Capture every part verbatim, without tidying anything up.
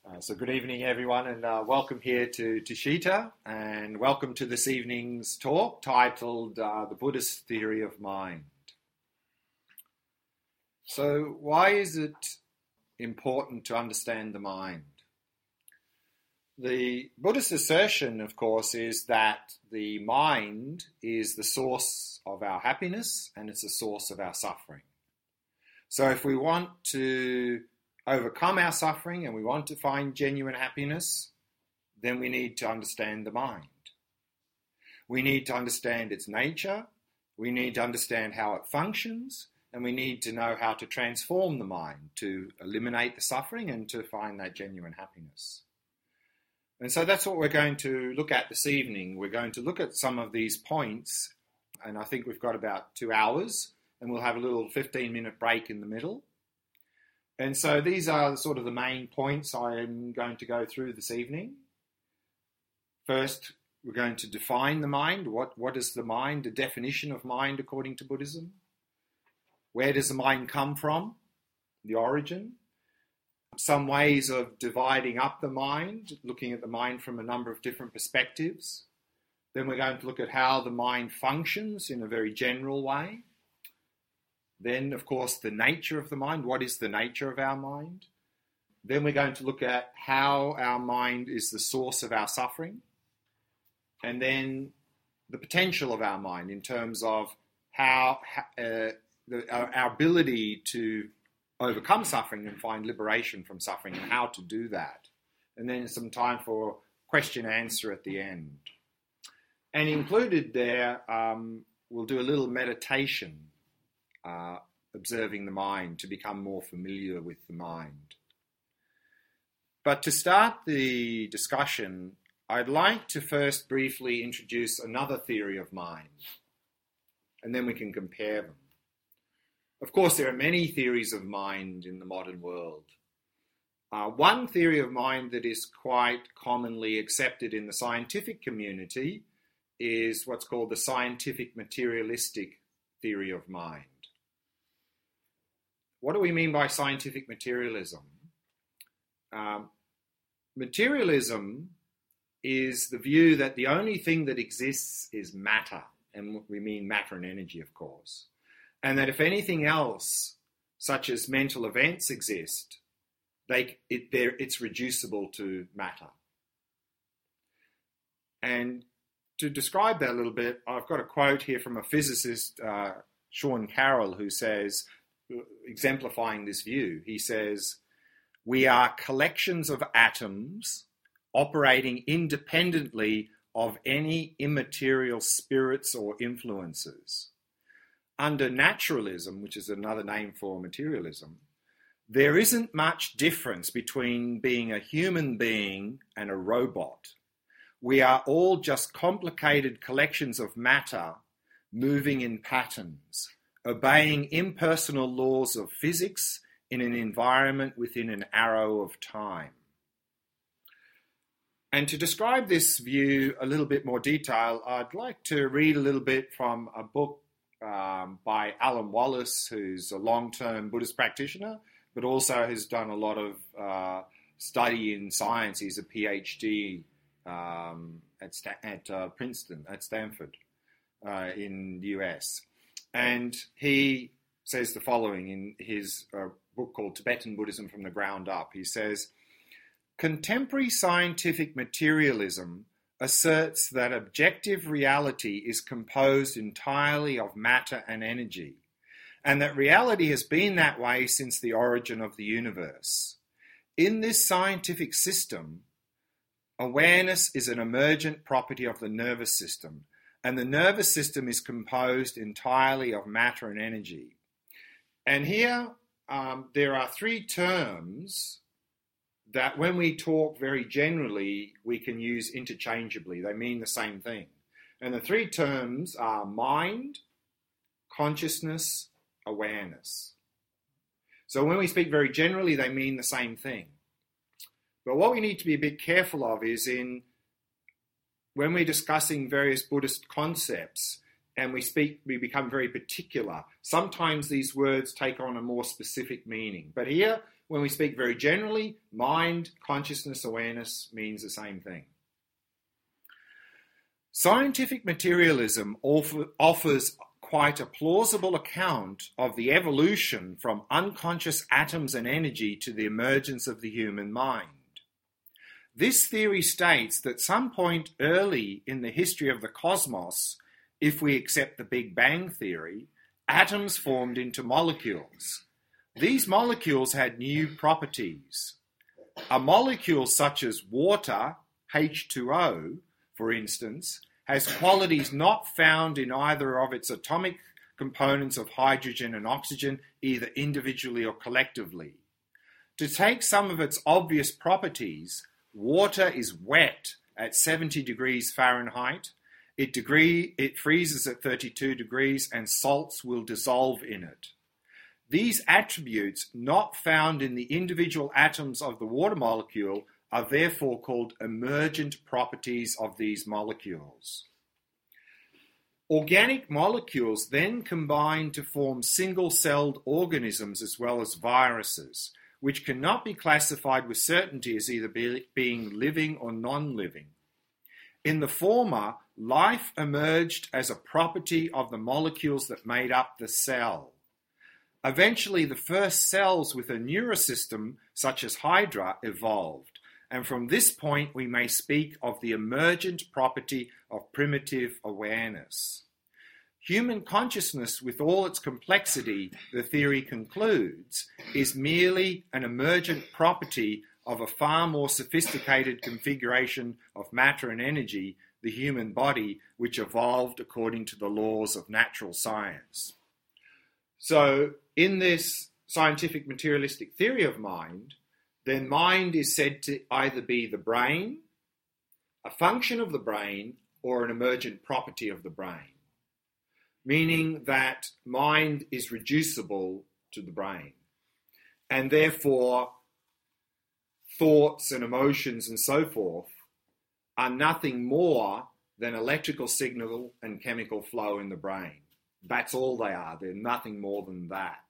Uh, so good evening, everyone, and uh, welcome here to Tushita, and welcome to this evening's talk titled uh, The Buddhist Theory of Mind. So why is it important to understand the mind? The Buddhist assertion, of course, is that the mind is the source of our happiness and it's the source of our suffering. So if we want to overcome our suffering and we want to find genuine happiness, then we need to understand the mind. We need to understand its nature, we need to understand how it functions, and we need to know how to transform the mind to eliminate the suffering and to find that genuine happiness. And so that's what we're going to look at this evening. We're going to look at some of these points, and I think we've got about two hours, and we'll have a little fifteen-minute break in the middle. And so these are sort of the main points I'm going to go through this evening. First, we're going to define the mind. What, what is the mind? The definition of mind according to Buddhism. Where does the mind come from? The origin. Some ways of dividing up the mind, looking at the mind from a number of different perspectives. Then we're going to look at how the mind functions in a very general way. Then, of course, the nature of the mind. What is the nature of our mind? Then we're going to look at how our mind is the source of our suffering. And then the potential of our mind in terms of how uh, the, our, our ability to overcome suffering and find liberation from suffering and how to do that. And then some time for question and answer at the end. And included there, um, we'll do a little meditation. Uh, observing the mind to become more familiar with the mind. But to start the discussion, I'd like to first briefly introduce another theory of mind, and then we can compare them. Of course, there are many theories of mind in the modern world. Uh, one theory of mind that is quite commonly accepted in the scientific community is what's called the scientific materialistic theory of mind. What do we mean by scientific materialism? Um, materialism is the view that the only thing that exists is matter, and we mean matter and energy, of course, and that if anything else, such as mental events, exist, they, it, it's reducible to matter. And to describe that a little bit, I've got a quote here from a physicist, uh, Sean Carroll, who says, exemplifying this view, he says, "We are collections of atoms operating independently of any immaterial spirits or influences. Under naturalism, which is another name for materialism, there isn't much difference between being a human being and a robot. We are all just complicated collections of matter moving in patterns, obeying impersonal laws of physics in an environment within an arrow of time." And to describe this view a little bit more detail, I'd like to read a little bit from a book um, by Alan Wallace, who's a long-term Buddhist practitioner, but also has done a lot of uh, study in science. He's a PhD um, at, Sta- at uh, Princeton, at Stanford, uh, in the U S. And he says the following in his uh, book called Tibetan Buddhism from the Ground Up. He says, "Contemporary scientific materialism asserts that objective reality is composed entirely of matter and energy, and that reality has been that way since the origin of the universe. In this scientific system, awareness is an emergent property of the nervous system, and the nervous system is composed entirely of matter and energy." And here um, there are three terms that when we talk very generally, we can use interchangeably. They mean the same thing. And the three terms are mind, consciousness, awareness. So when we speak very generally, they mean the same thing. But what we need to be a bit careful of is in when we're discussing various Buddhist concepts and we speak, we become very particular. Sometimes these words take on a more specific meaning. But here when we speak very generally, mind, consciousness, awareness means the same thing. Scientific materialism offer, offers quite a plausible account of the evolution from unconscious atoms and energy to the emergence of the human mind. This theory states that some point early in the history of the cosmos, if we accept the Big Bang theory, atoms formed into molecules. These molecules had new properties. A molecule such as water, H two O, for instance, has qualities not found in either of its atomic components of hydrogen and oxygen, either individually or collectively. To take some of its obvious properties, water is wet at seventy degrees Fahrenheit, it, degree, it freezes at thirty-two degrees, and salts will dissolve in it. These attributes, not found in the individual atoms of the water molecule, are therefore called emergent properties of these molecules. Organic molecules then combine to form single-celled organisms as well as viruses, which cannot be classified with certainty as either be, being living or non-living. In the former, life emerged as a property of the molecules that made up the cell. Eventually, the first cells with a neurosystem, such as Hydra, evolved. And from this point, we may speak of the emergent property of primitive awareness. Human consciousness, with all its complexity, the theory concludes, is merely an emergent property of a far more sophisticated configuration of matter and energy, the human body, which evolved according to the laws of natural science. So, in this scientific materialistic theory of mind, then mind is said to either be the brain, a function of the brain, or an emergent property of the brain, meaning that mind is reducible to the brain, and therefore thoughts and emotions and so forth are nothing more than electrical signal and chemical flow in the brain. That's all they are. They're nothing more than that.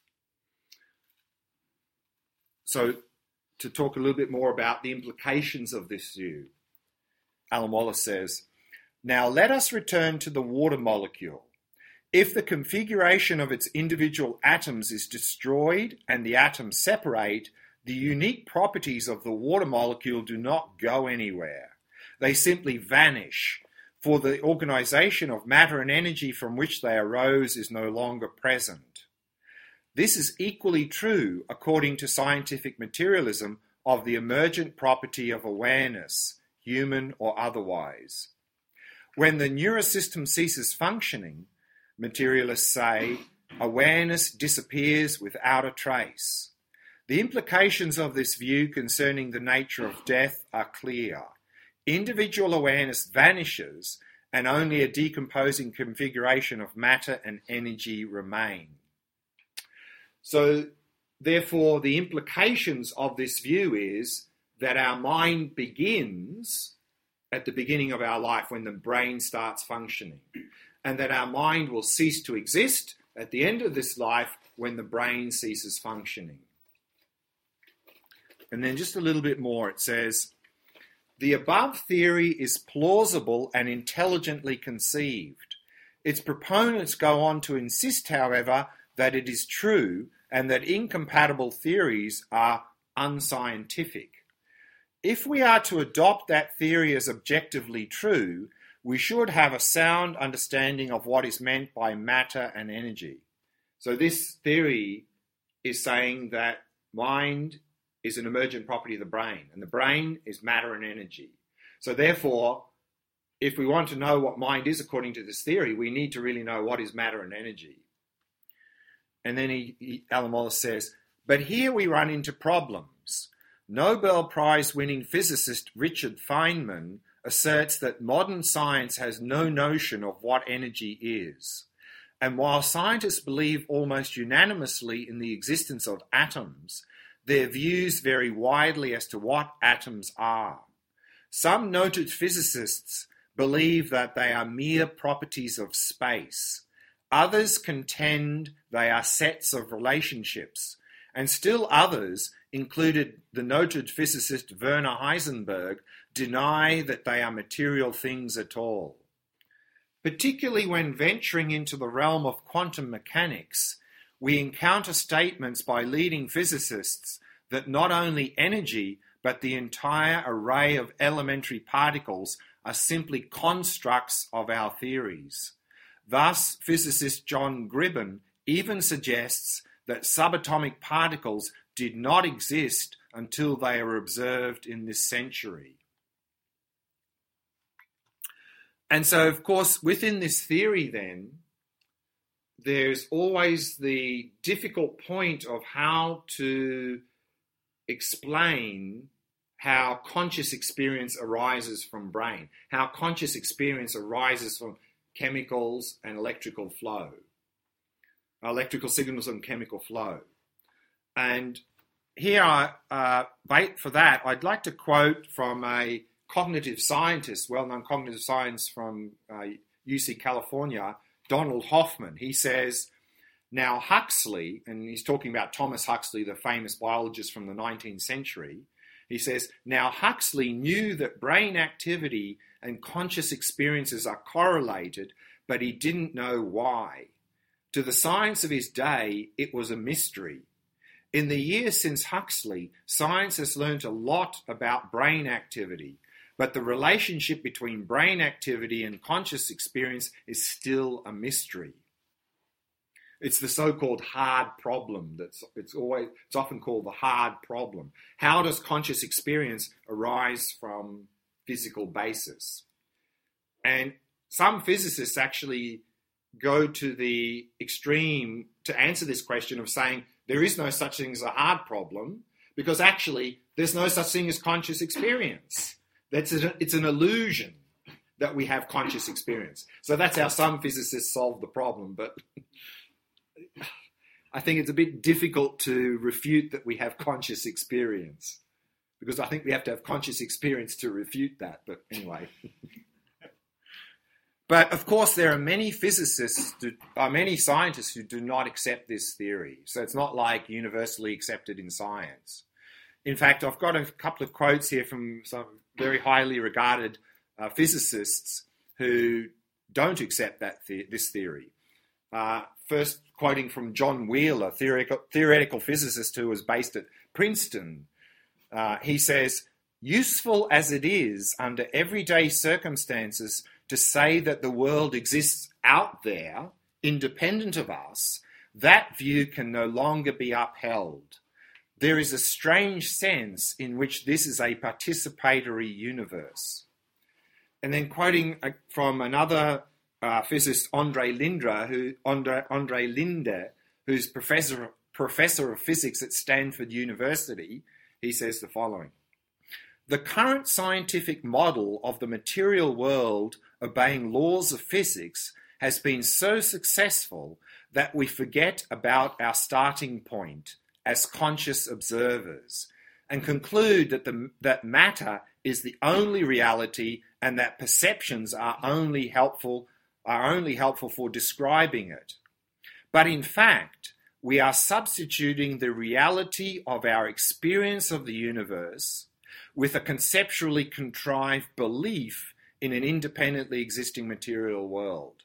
So, to talk a little bit more about the implications of this view, Alan Wallace says, now let us return to the water molecule. If the configuration of its individual atoms is destroyed and the atoms separate, the unique properties of the water molecule do not go anywhere. They simply vanish, for the organization of matter and energy from which they arose is no longer present. This is equally true, according to scientific materialism, of the emergent property of awareness, human or otherwise. When the neurosystem ceases functioning, materialists say, awareness disappears without a trace. The implications of this view concerning the nature of death are clear. Individual awareness vanishes, and only a decomposing configuration of matter and energy remain. So, therefore, the implications of this view is that our mind begins at the beginning of our life when the brain starts functioning, and that our mind will cease to exist at the end of this life when the brain ceases functioning. And then just a little bit more, it says, the above theory is plausible and intelligently conceived. Its proponents go on to insist, however, that it is true and that incompatible theories are unscientific. If we are to adopt that theory as objectively true, we should have a sound understanding of what is meant by matter and energy. So this theory is saying that mind is an emergent property of the brain, and the brain is matter and energy. So therefore, if we want to know what mind is according to this theory, we need to really know what is matter and energy. And then he, he, Alan Wallace says, but here we run into problems. Nobel Prize-winning physicist Richard Feynman asserts that modern science has no notion of what energy is. And while scientists believe almost unanimously in the existence of atoms, their views vary widely as to what atoms are. Some noted physicists believe that they are mere properties of space. Others contend they are sets of relationships, and still others, included the noted physicist Werner Heisenberg, deny that they are material things at all. Particularly when venturing into the realm of quantum mechanics, we encounter statements by leading physicists that not only energy, but the entire array of elementary particles are simply constructs of our theories. Thus, physicist John Gribben even suggests that subatomic particles did not exist until they were observed in this century. And so, of course, within this theory then, there's always the difficult point of how to explain how conscious experience arises from brain, how conscious experience arises from chemicals and electrical flow, electrical signals and chemical flow. And here, I, uh, for that, I'd like to quote from a cognitive scientist, well-known cognitive scientist from uh, U C California, Donald Hoffman. He says, now Huxley, and he's talking about Thomas Huxley, the famous biologist from the nineteenth century, he says, now Huxley knew that brain activity and conscious experiences are correlated, but he didn't know why. To the science of his day, it was a mystery. In the years since Huxley, science has learnt a lot about brain activity, but the relationship between brain activity and conscious experience is still a mystery. It's the so-called hard problem. That's it's always it's often called the hard problem. How does conscious experience arise from physical basis? And some physicists actually go to the extreme to answer this question of saying there is no such thing as a hard problem because actually there's no such thing as conscious experience. That's a, it's an illusion that we have conscious experience. So that's how some physicists solve the problem, but I think it's a bit difficult to refute that we have conscious experience because I think we have to have conscious experience to refute that, but anyway. But of course, there are many physicists, do, uh, many scientists who do not accept this theory. So it's not like universally accepted in science. In fact, I've got a couple of quotes here from some very highly regarded uh, physicists who don't accept that the- this theory. Uh, first, quoting from John Wheeler, theoretical, theoretical physicist who was based at Princeton. Uh, he says, useful as it is under everyday circumstances to say that the world exists out there, independent of us, that view can no longer be upheld. There is a strange sense in which this is a participatory universe. And then quoting from another uh, physicist, Andre Linde, who Andre, Andre Linde, who's professor professor of physics at Stanford University, he says the following: the current scientific model of the material world obeying laws of physics has been so successful that we forget about our starting point as conscious observers and conclude that the that matter is the only reality and that perceptions are only helpful are only helpful for describing it. But in fact, we are substituting the reality of our experience of the universe with a conceptually contrived belief in an independently existing material world.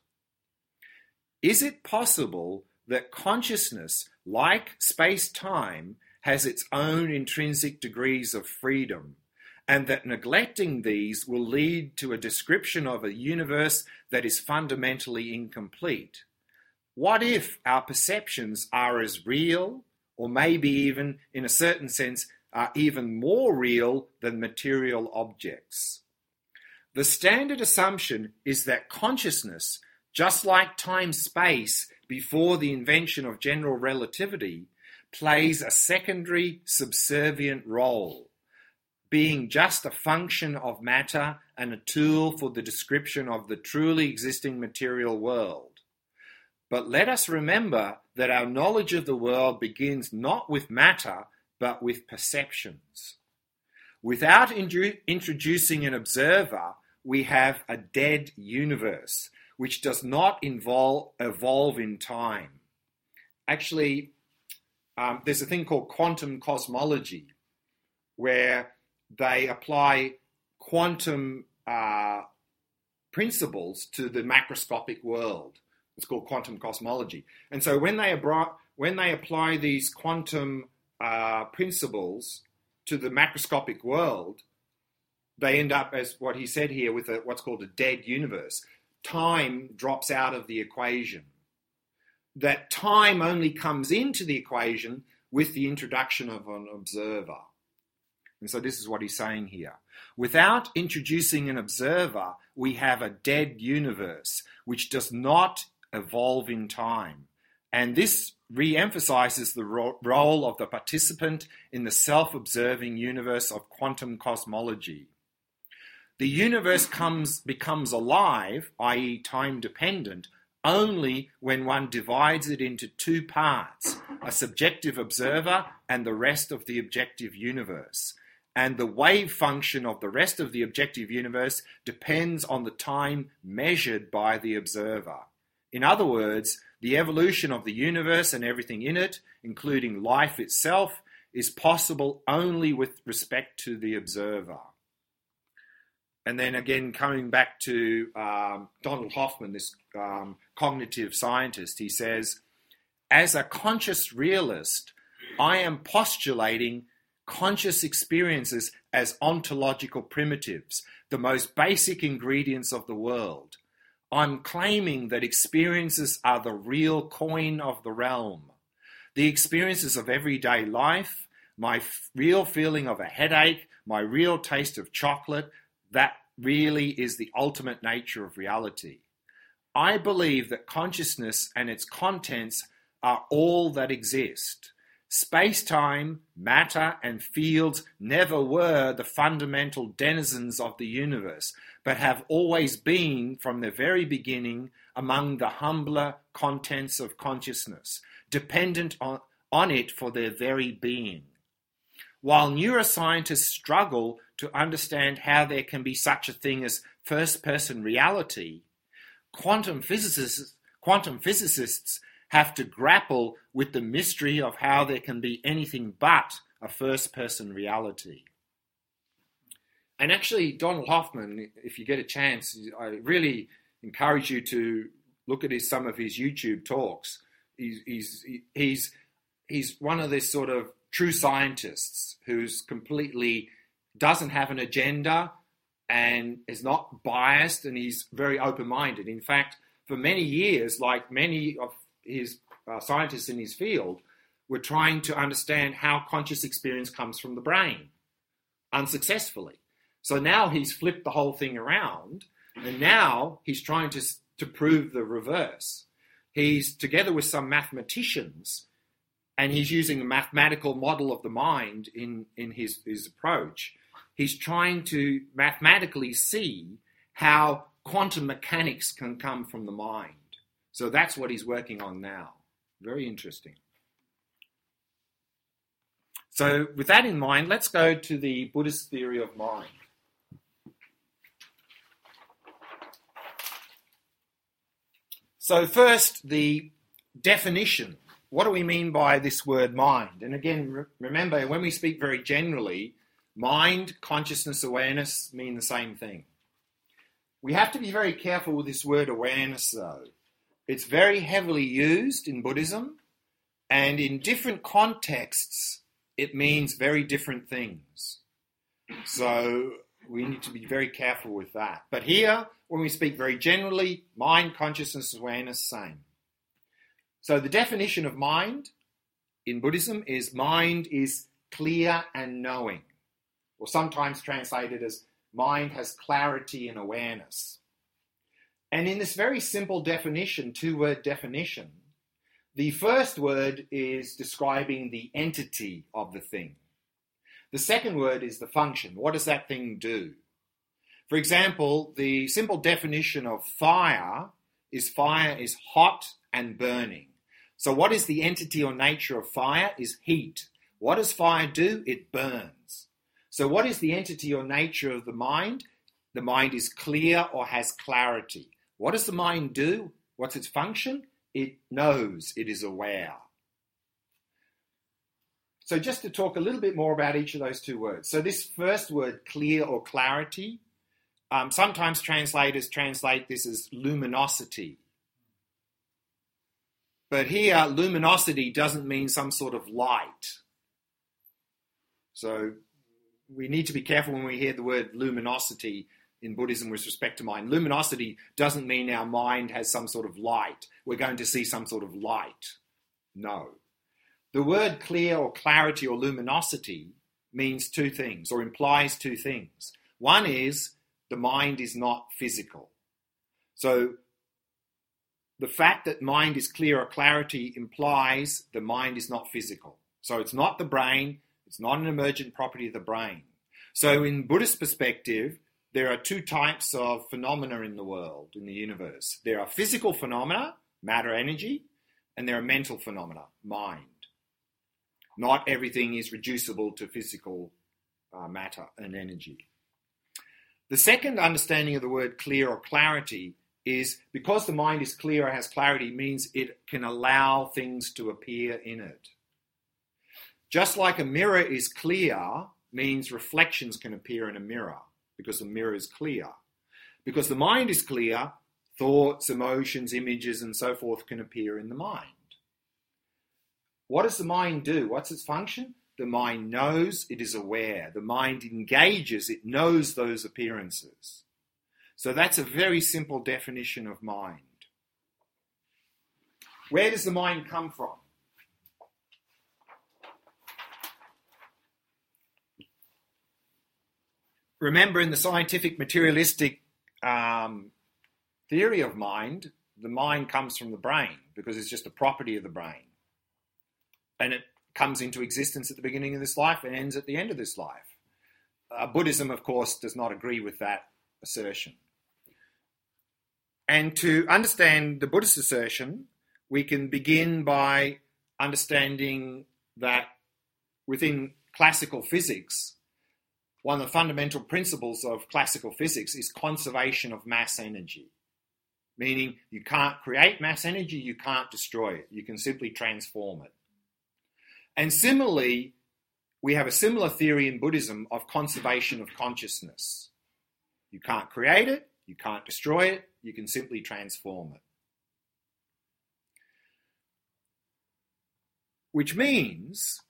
Is it possible that consciousness, like space-time, has its own intrinsic degrees of freedom, and that neglecting these will lead to a description of a universe that is fundamentally incomplete? What if our perceptions are as real, or maybe even, in a certain sense, are even more real than material objects? The standard assumption is that consciousness, just like time-space before the invention of general relativity, plays a secondary subservient role, being just a function of matter and a tool for the description of the truly existing material world. But let us remember that our knowledge of the world begins not with matter, but with perceptions. Without in- introducing an observer, we have a dead universe, which does not involve, evolve in time. Actually, um, there's a thing called quantum cosmology, where they apply quantum uh, principles to the macroscopic world. It's called quantum cosmology. And so when they, abra- when they apply these quantum uh, principles to the macroscopic world, they end up, as what he said here, with a, what's called a dead universe. Time drops out of the equation. That time only comes into the equation with the introduction of an observer. And so this is what he's saying here. Without introducing an observer, we have a dead universe which does not evolve in time. And this re-emphasizes the ro- role of the participant in the self-observing universe of quantum cosmology. The universe comes, becomes alive, that is time-dependent, only when one divides it into two parts, a subjective observer and the rest of the objective universe. And the wave function of the rest of the objective universe depends on the time measured by the observer. In other words, the evolution of the universe and everything in it, including life itself, is possible only with respect to the observer. And then again, coming back to um, Donald Hoffman, this um, cognitive scientist, he says, as a conscious realist, I am postulating conscious experiences as ontological primitives, the most basic ingredients of the world. I'm claiming that experiences are the real coin of the realm. The experiences of everyday life, my f- real feeling of a headache, my real taste of chocolate, that really is the ultimate nature of reality. I believe that consciousness and its contents are all that exist. Space-time, matter, and fields never were the fundamental denizens of the universe, but have always been, from the very beginning, among the humbler contents of consciousness, dependent on, on it for their very being. While neuroscientists struggle to understand how there can be such a thing as first-person reality, quantum physicists, quantum physicists have to grapple with the mystery of how there can be anything but a first-person reality. And actually, Donald Hoffman, if you get a chance, I really encourage you to look at his, some of his YouTube talks. He's, he's, he's, he's one of these sort of true scientists who's completely doesn't have an agenda and is not biased, and he's very open-minded. In fact, for many years, like many of his uh, scientists in his field, were trying to understand how conscious experience comes from the brain, unsuccessfully. So now he's flipped the whole thing around, and now he's trying to, to prove the reverse. He's together with some mathematicians, and he's using a mathematical model of the mind in, in his, his approach. He's trying to mathematically see how quantum mechanics can come from the mind. So that's what he's working on now. Very interesting. So with that in mind, let's go to the Buddhist theory of mind. So first, the definition. What do we mean by this word mind? And again, re- remember, when we speak very generally, mind, consciousness, awareness mean the same thing. We have to be very careful with this word awareness, though. It's very heavily used in Buddhism, and in different contexts, it means very different things. So we need to be very careful with that. But here, when we speak very generally, mind, consciousness, awareness, same. So the definition of mind in Buddhism is mind is clear and knowing, or sometimes translated as mind has clarity and awareness. And in this very simple definition, two-word definition, the first word is describing the entity of the thing. The second word is the function. What does that thing do? For example, the simple definition of fire is fire is hot and burning. So what is the entity or nature of fire? Is heat. What does fire do? It burns. So what is the entity or nature of the mind? The mind is clear or has clarity. What does the mind do? What's its function? It knows, it is aware. So just to talk a little bit more about each of those two words. So this first word, clear or clarity, um, sometimes translators translate this as luminosity. But here, luminosity doesn't mean some sort of light. So we need to be careful when we hear the word luminosity in Buddhism with respect to mind. Luminosity doesn't mean our mind has some sort of light. We're going to see some sort of light. No. The word clear or clarity or luminosity means two things, or implies two things. One is the mind is not physical. So the fact that mind is clear or clarity implies the mind is not physical. So it's not the brain, it's not an emergent property of the brain. So in Buddhist perspective, there are two types of phenomena in the world, in the universe. There are physical phenomena, matter, energy, and there are mental phenomena, mind. Not everything is reducible to physical uh, matter and energy. The second understanding of the word clear or clarity is because the mind is clear or has clarity means it can allow things to appear in it. Just like a mirror is clear means reflections can appear in a mirror because the mirror is clear. Because the mind is clear, thoughts, emotions, images, and so forth can appear in the mind. What does the mind do? What's its function? The mind knows, it is aware. The mind engages, it knows those appearances. So that's a very simple definition of mind. Where does the mind come from? Remember, in the scientific materialistic um, theory of mind, the mind comes from the brain because it's just a property of the brain. And it comes into existence at the beginning of this life and ends at the end of this life. Uh, Buddhism, of course, does not agree with that assertion. And to understand the Buddhist assertion, we can begin by understanding that within classical physics, one of the fundamental principles of classical physics is conservation of mass energy. Meaning you can't create mass energy, you can't destroy it. You can simply transform it. And similarly, we have a similar theory in Buddhism of conservation of consciousness. You can't create it, you can't destroy it, you can simply transform it. Which means,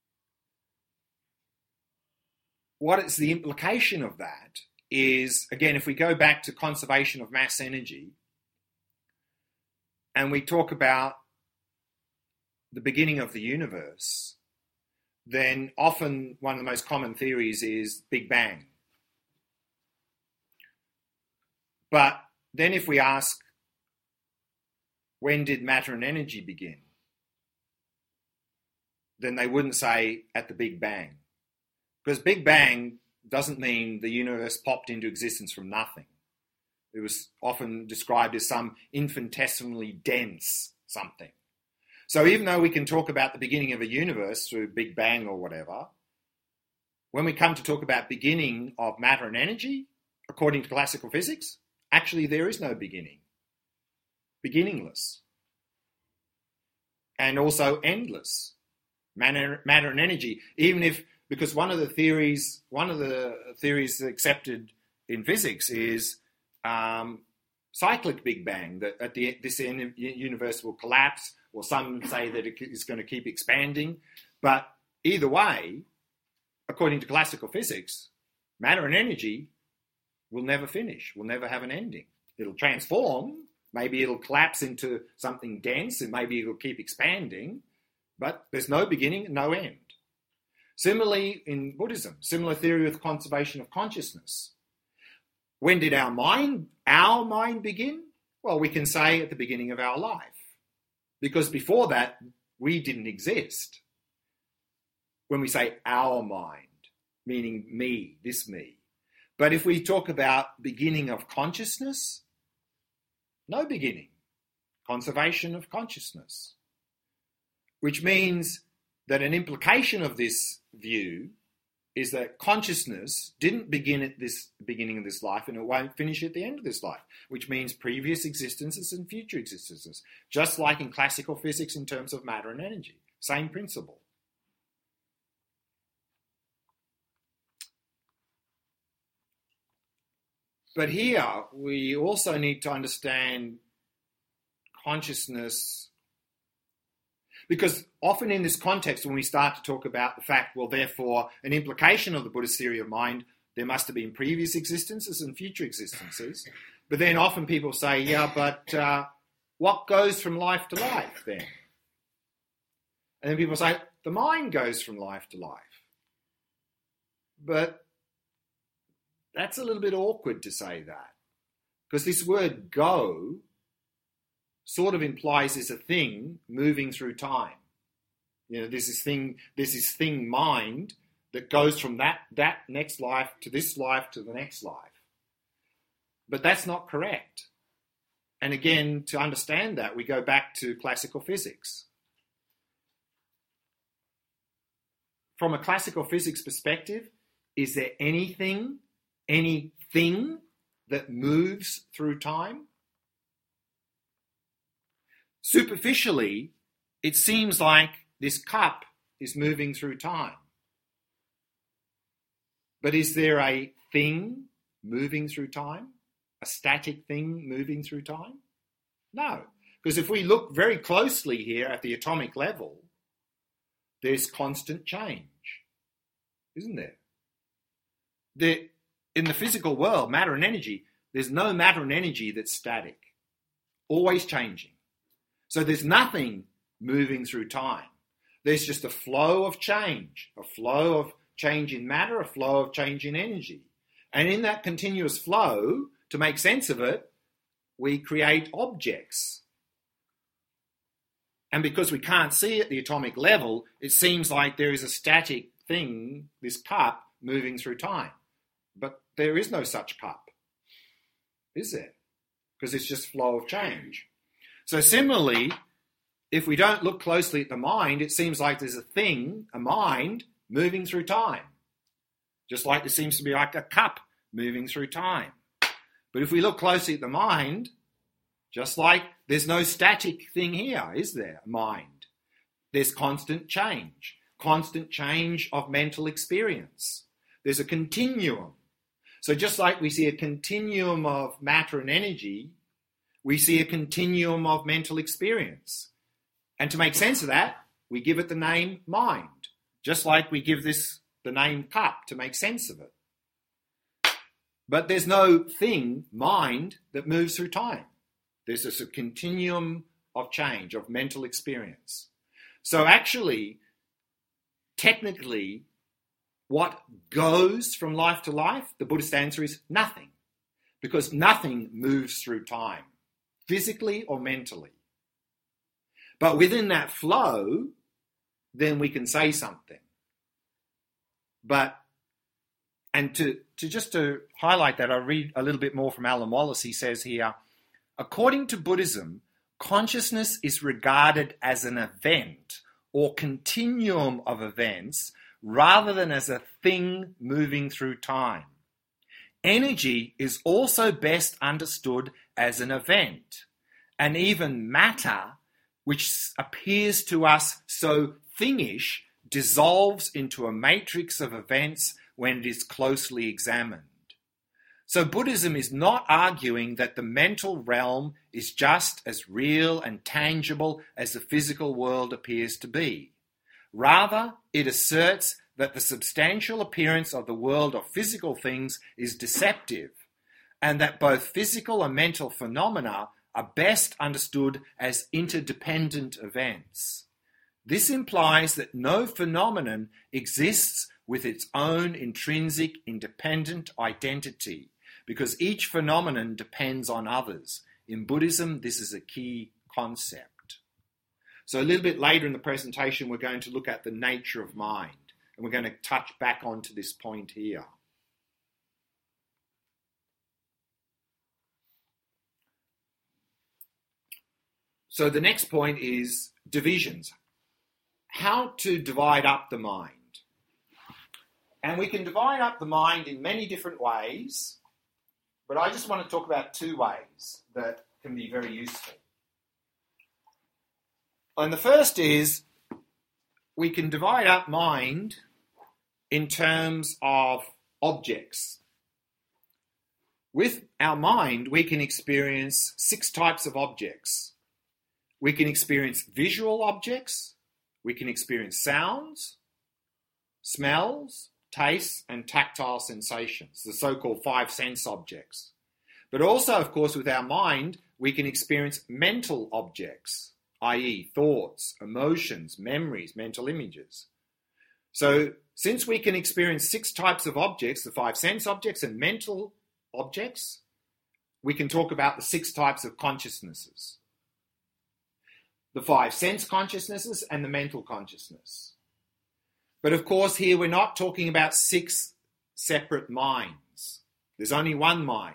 what is the implication of that is, again, if we go back to conservation of mass energy, and we talk about the beginning of the universe, then often one of the most common theories is Big Bang. But then if we ask, when did matter and energy begin? Then they wouldn't say at the Big Bang. Because Big Bang doesn't mean the universe popped into existence from nothing. It was often described as some infinitesimally dense something. So even though we can talk about the beginning of a universe through Big Bang or whatever, when we come to talk about beginning of matter and energy, according to classical physics, actually there is no beginning. Beginningless. And also endless. Matter, matter and energy, even if, because one of the theories, one of the theories accepted in physics is um, cyclic Big Bang, that at the this universe will collapse, or some say that it is going to keep expanding. But either way, according to classical physics, matter and energy will never finish, will never have an ending. It'll transform, maybe it'll collapse into something dense, and maybe it'll keep expanding, but there's no beginning, no end. Similarly, in Buddhism, similar theory with conservation of consciousness. When did our mind, our mind begin? Well, we can say at the beginning of our life. Because before that, we didn't exist. When we say our mind, meaning me, this me. But if we talk about beginning of consciousness, no beginning. Conservation of consciousness. Which means that an implication of this view is that consciousness didn't begin at this beginning of this life and it won't finish at the end of this life, which means previous existences and future existences, just like in classical physics in terms of matter and energy. Same principle. But here we also need to understand consciousness, because often in this context, when we start to talk about the fact, well, therefore, an implication of the Buddhist theory of mind, there must have been previous existences and future existences. But then often people say, yeah, but uh, what goes from life to life then? And then people say, the mind goes from life to life. But that's a little bit awkward to say that, because this word go sort of implies there's a thing moving through time. You know, there's this thing, there's this thing mind that goes from that, that next life to this life to the next life. But that's not correct. And again, to understand that, we go back to classical physics. From a classical physics perspective, is there anything, anything that moves through time? Superficially, it seems like this cup is moving through time. But is there a thing moving through time? A static thing moving through time? No. Because if we look very closely here at the atomic level, there's constant change, isn't there? The, in the physical world, matter and energy, there's no matter and energy that's static, always changing. So there's nothing moving through time. There's just a flow of change, a flow of change in matter, a flow of change in energy. And in that continuous flow, to make sense of it, we create objects. And because we can't see at the atomic level, it seems like there is a static thing, this cup, moving through time. But there is no such cup, is there? Because it's just flow of change. So similarly, if we don't look closely at the mind, it seems like there's a thing, a mind, moving through time. Just like there seems to be like a cup moving through time. But if we look closely at the mind, just like there's no static thing here, is there? Mind. There's constant change. Constant change of mental experience. There's a continuum. So just like we see a continuum of matter and energy, we see a continuum of mental experience. And to make sense of that, we give it the name mind. Just like we give this the name cup to make sense of it. But there's no thing, mind, that moves through time. There's just a continuum of change, of mental experience. So actually, technically, what goes from life to life, the Buddhist answer is nothing. Because nothing moves through time, physically or mentally. But within that flow, then we can say something. But, and to, to just to highlight that, I'll read a little bit more from Alan Wallace. He says here, according to Buddhism, consciousness is regarded as an event or continuum of events rather than as a thing moving through time. Energy is also best understood as an event, and even matter, which appears to us so thingish, dissolves into a matrix of events when it is closely examined. So Buddhism is not arguing that the mental realm is just as real and tangible as the physical world appears to be. Rather, it asserts that the substantial appearance of the world of physical things is deceptive, and that both physical and mental phenomena are best understood as interdependent events. This implies that no phenomenon exists with its own intrinsic independent identity, because each phenomenon depends on others. In Buddhism, this is a key concept. So a little bit later in the presentation, we're going to look at the nature of mind, and we're going to touch back onto this point here. So the next point is divisions. How to divide up the mind. And we can divide up the mind in many different ways, but I just want to talk about two ways that can be very useful. And the first is we can divide up mind in terms of objects. With our mind, we can experience six types of objects. We can experience visual objects, we can experience sounds, smells, tastes, and tactile sensations, the so-called five sense objects. But also, of course, with our mind, we can experience mental objects, that is thoughts, emotions, memories, mental images. So, since we can experience six types of objects, the five sense objects and mental objects, we can talk about the six types of consciousnesses. The five sense consciousnesses and the mental consciousness. But of course, here we're not talking about six separate minds. There's only one mind.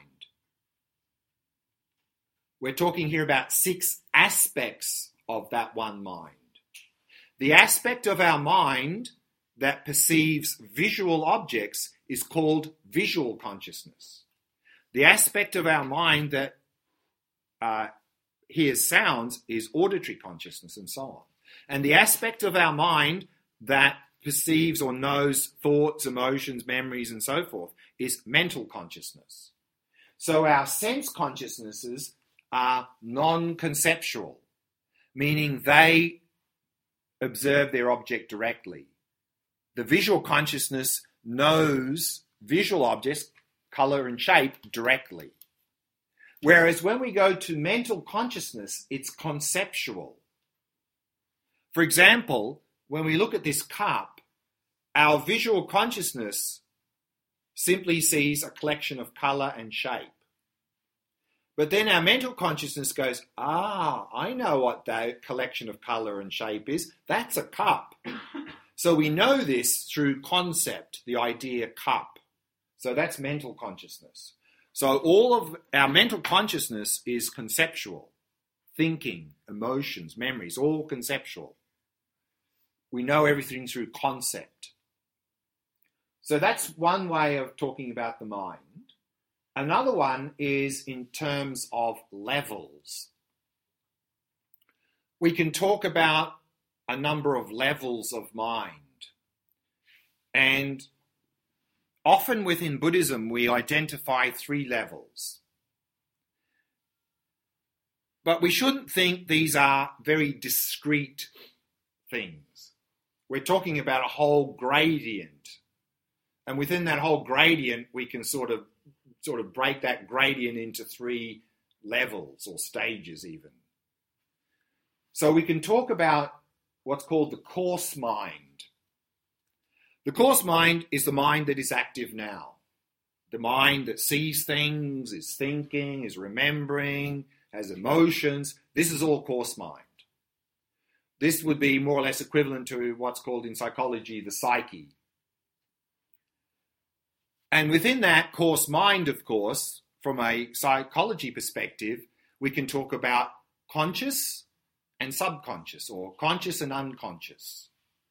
We're talking here about six aspects of that one mind. The aspect of our mind that perceives visual objects is called visual consciousness. The aspect of our mind that uh, hears sounds is auditory consciousness, and so on. And the aspect of our mind that perceives or knows thoughts, emotions, memories, and so forth is mental consciousness. So our sense consciousnesses are non-conceptual, meaning they observe their object directly. The visual consciousness knows visual objects, colour and shape, directly. Whereas when we go to mental consciousness, it's conceptual. For example, when we look at this cup, our visual consciousness simply sees a collection of colour and shape. But then our mental consciousness goes, ah, I know what that collection of colour and shape is. That's a cup. So we know this through concept, the idea cup. So that's mental consciousness. So all of our mental consciousness is conceptual. Thinking, emotions, memories, all conceptual. We know everything through concept. So that's one way of talking about the mind. Another one is in terms of levels. We can talk about a number of levels of mind. And often within Buddhism, we identify three levels. But we shouldn't think these are very discrete things. We're talking about a whole gradient. And within that whole gradient, we can sort of sort of break that gradient into three levels or stages even. So we can talk about what's called the coarse mind. The coarse mind is the mind that is active now. The mind that sees things, is thinking, is remembering, has emotions. This is all coarse mind. This would be more or less equivalent to what's called in psychology the psyche. And within that coarse mind, of course, from a psychology perspective, we can talk about conscious and subconscious, or conscious and unconscious.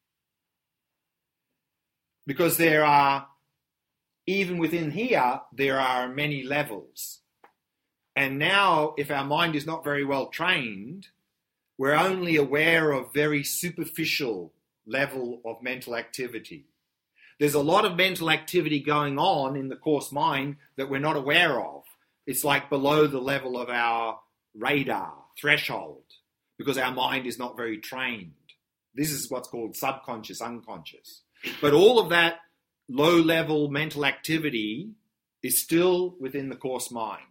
Because there are, even within here, there are many levels. And now, if our mind is not very well trained, we're only aware of very superficial level of mental activity. There's a lot of mental activity going on in the coarse mind that we're not aware of. It's like below the level of our radar threshold because our mind is not very trained. This is what's called subconscious, unconscious. But all of that low-level mental activity is still within the coarse mind.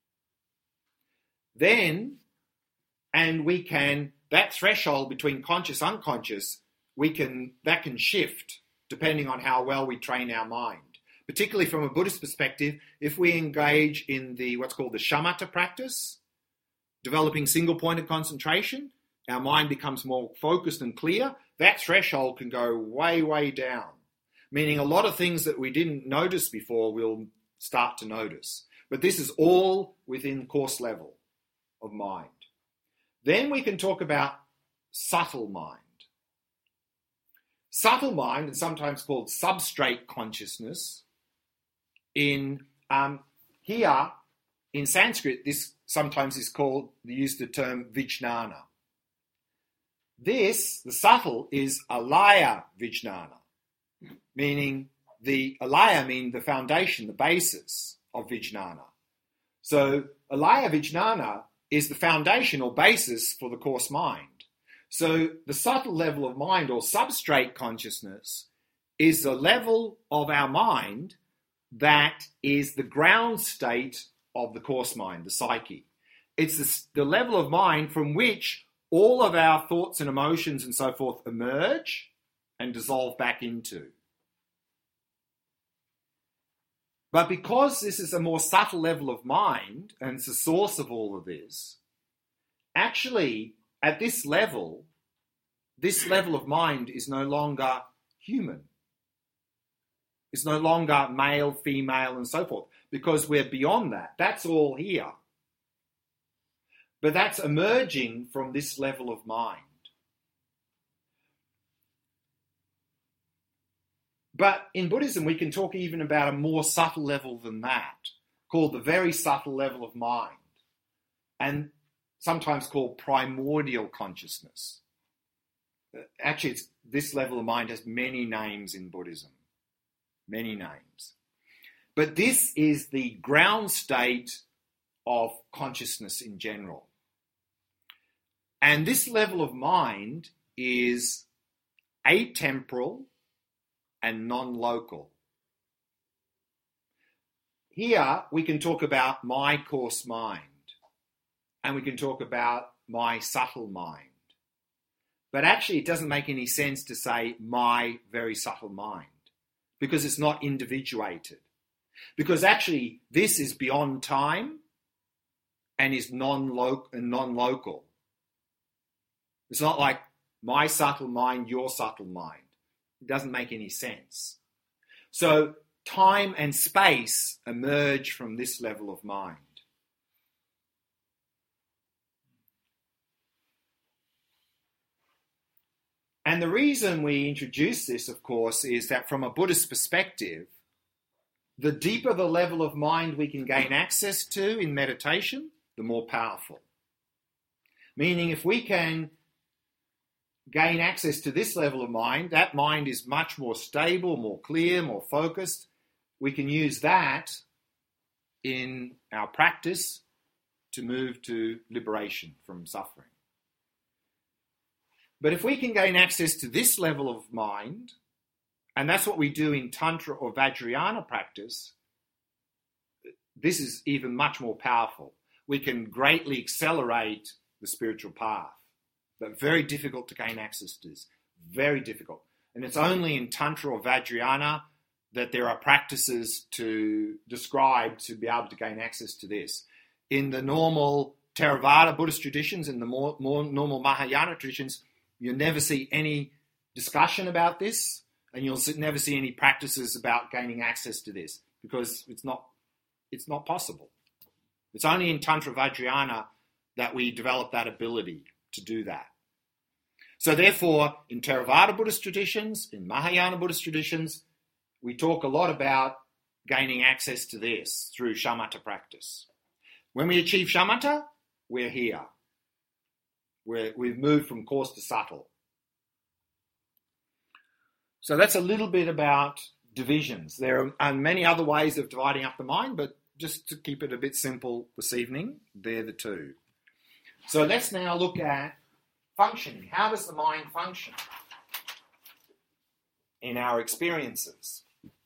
Then, and we can, that threshold between conscious, unconscious, we can, that can shift depending on how well we train our mind. Particularly from a Buddhist perspective, if we engage in the what's called the shamatha practice, developing single-pointed concentration, our mind becomes more focused and clear. That threshold can go way, way down, meaning a lot of things that we didn't notice before we'll start to notice. But this is all within coarse level of mind. Then we can talk about subtle mind. Subtle mind, and sometimes called substrate consciousness, in um, here in Sanskrit, this sometimes is called, they use the term vijnana. This, the subtle, is alaya vijnana, meaning the alaya mean the foundation, the basis of vijnana. So alaya vijnana is the foundation or basis for the coarse mind. So the subtle level of mind or substrate consciousness is the level of our mind that is the ground state of the coarse mind, the psyche. It's the, the level of mind from which all of our thoughts and emotions and so forth emerge and dissolve back into. But because this is a more subtle level of mind, and it's the source of all of this, actually, at this level, this level of mind is no longer human. It's no longer male, female, and so forth, because we're beyond that. That's all here. But that's emerging from this level of mind. But in Buddhism, we can talk even about a more subtle level than that, called the very subtle level of mind, and sometimes called primordial consciousness. Actually, it's, this level of mind has many names in Buddhism, many names. But this is the ground state of consciousness in general. And this level of mind is atemporal and non-local. Here we can talk about my coarse mind, and we can talk about my subtle mind. But actually it doesn't make any sense to say my very subtle mind, because it's not individuated. Because actually this is beyond time and is non-local. non-local. It's not like my subtle mind, your subtle mind. It doesn't make any sense. So time and space emerge from this level of mind. And the reason we introduce this, of course, is that from a Buddhist perspective, the deeper the level of mind we can gain access to in meditation, the more powerful. Meaning if we can gain access to this level of mind, that mind is much more stable, more clear, more focused. We can use that in our practice to move to liberation from suffering. But if we can gain access to this level of mind, and that's what we do in Tantra or Vajrayana practice, this is even much more powerful. We can greatly accelerate the spiritual path. But very difficult to gain access to this. Very difficult. And it's only in Tantra or Vajrayana that there are practices to describe to be able to gain access to this. In the normal Theravada Buddhist traditions, in the more, more normal Mahayana traditions, you'll never see any discussion about this, and you'll never see any practices about gaining access to this, because it's not, it's not possible. It's only in Tantra Vajrayana that we develop that ability to do that. So therefore, in Theravada Buddhist traditions, in Mahayana Buddhist traditions, we talk a lot about gaining access to this through shamatha practice. When we achieve shamatha, we're here. We're, we've moved from coarse to subtle. So that's a little bit about divisions. There are many other ways of dividing up the mind, but just to keep it a bit simple this evening, they're the two. So let's now look at functioning. How does the mind function in our experiences?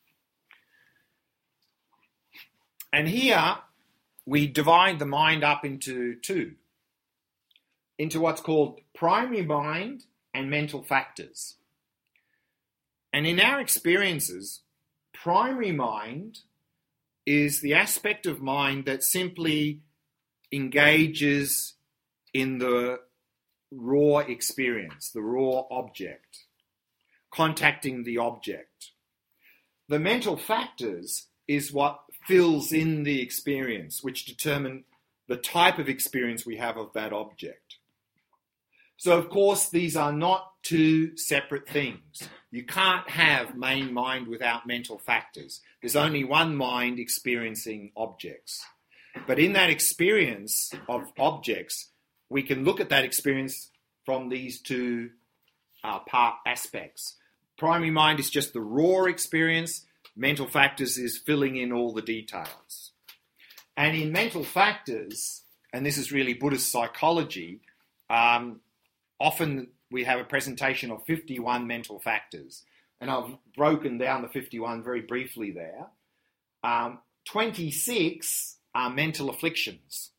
And here we divide the mind up into two, into what's called primary mind and mental factors. And in our experiences, primary mind is the aspect of mind that simply engages in the raw experience, the raw object, contacting the object. The mental factors is what fills in the experience, which determine the type of experience we have of that object. So, of course, these are not two separate things. You can't have main mind without mental factors. There's only one mind experiencing objects. But in that experience of objects, we can look at that experience from these two uh, part aspects. Primary mind is just the raw experience. Mental factors is filling in all the details. And in mental factors, and this is really Buddhist psychology, um, often we have a presentation of fifty-one mental factors. And I've broken down the fifty-one very briefly there. Um, twenty-six are mental afflictions,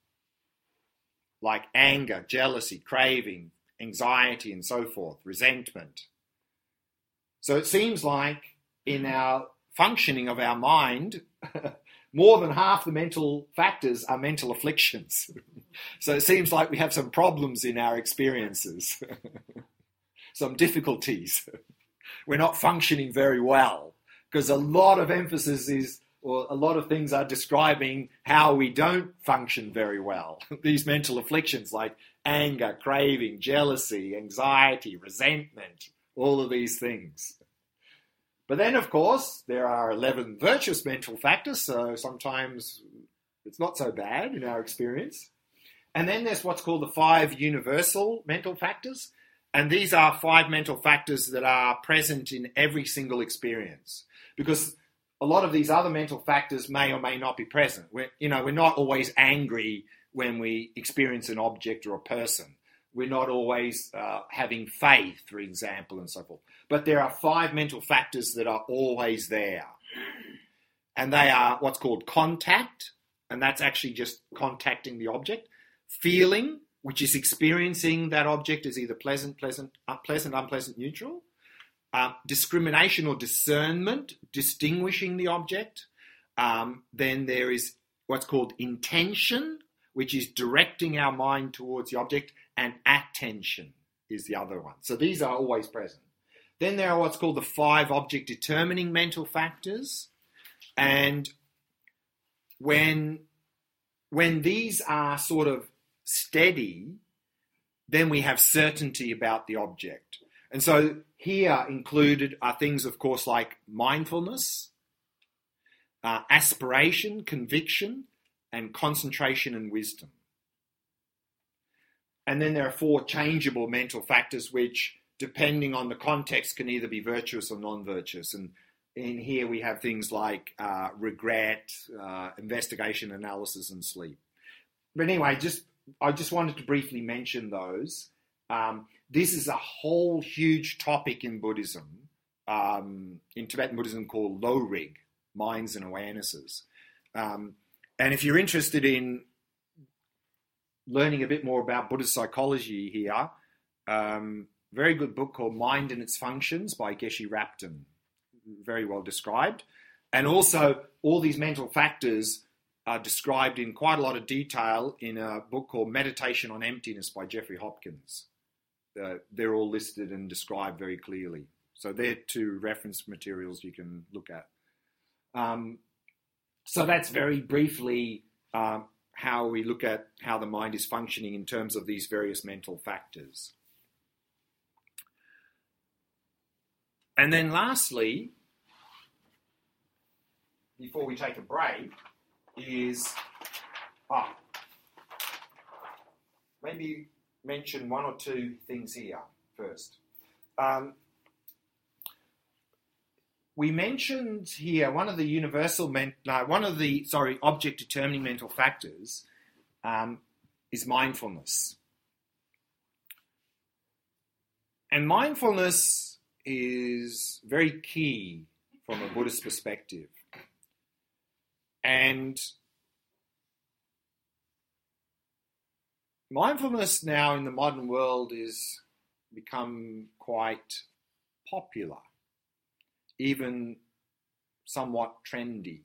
like anger, jealousy, craving, anxiety, and so forth, resentment. So it seems like in our functioning of our mind, more than half the mental factors are mental afflictions. So it seems like we have some problems in our experiences, some difficulties. We're not functioning very well because a lot of emphasis is, or a lot of things are describing how we don't function very well. These mental afflictions like anger, craving, jealousy, anxiety, resentment, all of these things. But then, of course, there are eleven virtuous mental factors, so sometimes it's not so bad in our experience. And then there's what's called the five universal mental factors, and these are five mental factors that are present in every single experience, because a lot of these other mental factors may or may not be present. We're, you know, we're not always angry when we experience an object or a person. We're not always uh, having faith, for example, and so forth. But there are five mental factors that are always there. And they are what's called contact, and that's actually just contacting the object. Feeling, which is experiencing that object as either pleasant, pleasant, unpleasant, unpleasant, neutral. Uh, discrimination or discernment, distinguishing the object. Um, then there is what's called intention, which is directing our mind towards the object, and attention is the other one. So these are always present. Then there are what's called the five object determining mental factors. And when, when these are sort of steady, then we have certainty about the object. And so here included are things, of course, like mindfulness, uh, aspiration, conviction, and concentration and wisdom. And then there are four changeable mental factors which, depending on the context, can either be virtuous or non-virtuous. And in here we have things like uh, regret, uh, investigation, analysis, and sleep. But anyway, just I just wanted to briefly mention those. Um, this is a whole huge topic in Buddhism, um, in Tibetan Buddhism, called Lo-Rig, minds and awarenesses. Um, and if you're interested in learning a bit more about Buddhist psychology here, um, very good book called Mind and Its Functions by Geshe Rapton, very well described. And also all these mental factors are described in quite a lot of detail in a book called Meditation on Emptiness by Jeffrey Hopkins. Uh, they're all listed and described very clearly. So they're two reference materials you can look at. Um, so that's very briefly um, how we look at how the mind is functioning in terms of these various mental factors. And then lastly, before we take a break, is ah, maybe mention one or two things here first. Um, we mentioned here one of the universal, men, no, one of the, sorry, object determining mental factors um, is mindfulness. And mindfulness is very key from a Buddhist perspective. And mindfulness now in the modern world is become quite popular, even somewhat trendy.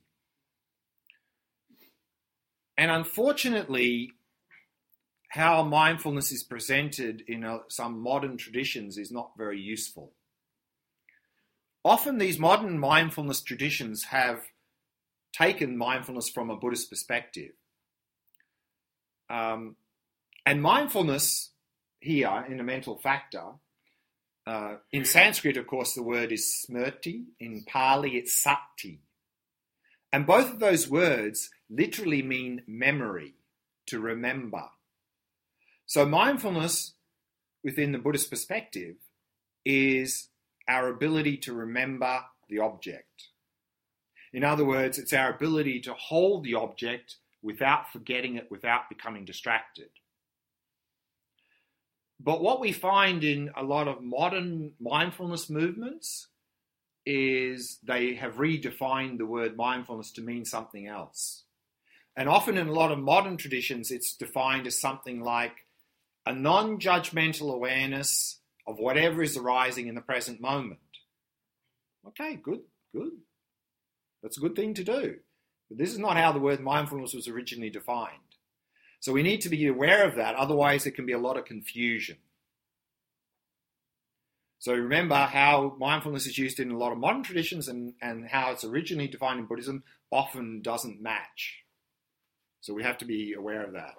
And unfortunately, how mindfulness is presented in a, some modern traditions is not very useful. Often these modern mindfulness traditions have taken mindfulness from a Buddhist perspective. Um, and mindfulness here in a mental factor, uh, in Sanskrit, of course, the word is smrti. In Pali, it's sati. And both of those words literally mean memory, to remember. So mindfulness within the Buddhist perspective is our ability to remember the object. In other words, it's our ability to hold the object without forgetting it, without becoming distracted. But what we find in a lot of modern mindfulness movements is they have redefined the word mindfulness to mean something else. And often in a lot of modern traditions, it's defined as something like a non-judgmental awareness of whatever is arising in the present moment. Okay, good, good. That's a good thing to do. But this is not how the word mindfulness was originally defined. So we need to be aware of that, otherwise there can be a lot of confusion. So remember how mindfulness is used in a lot of modern traditions and, and how it's originally defined in Buddhism often doesn't match. So we have to be aware of that.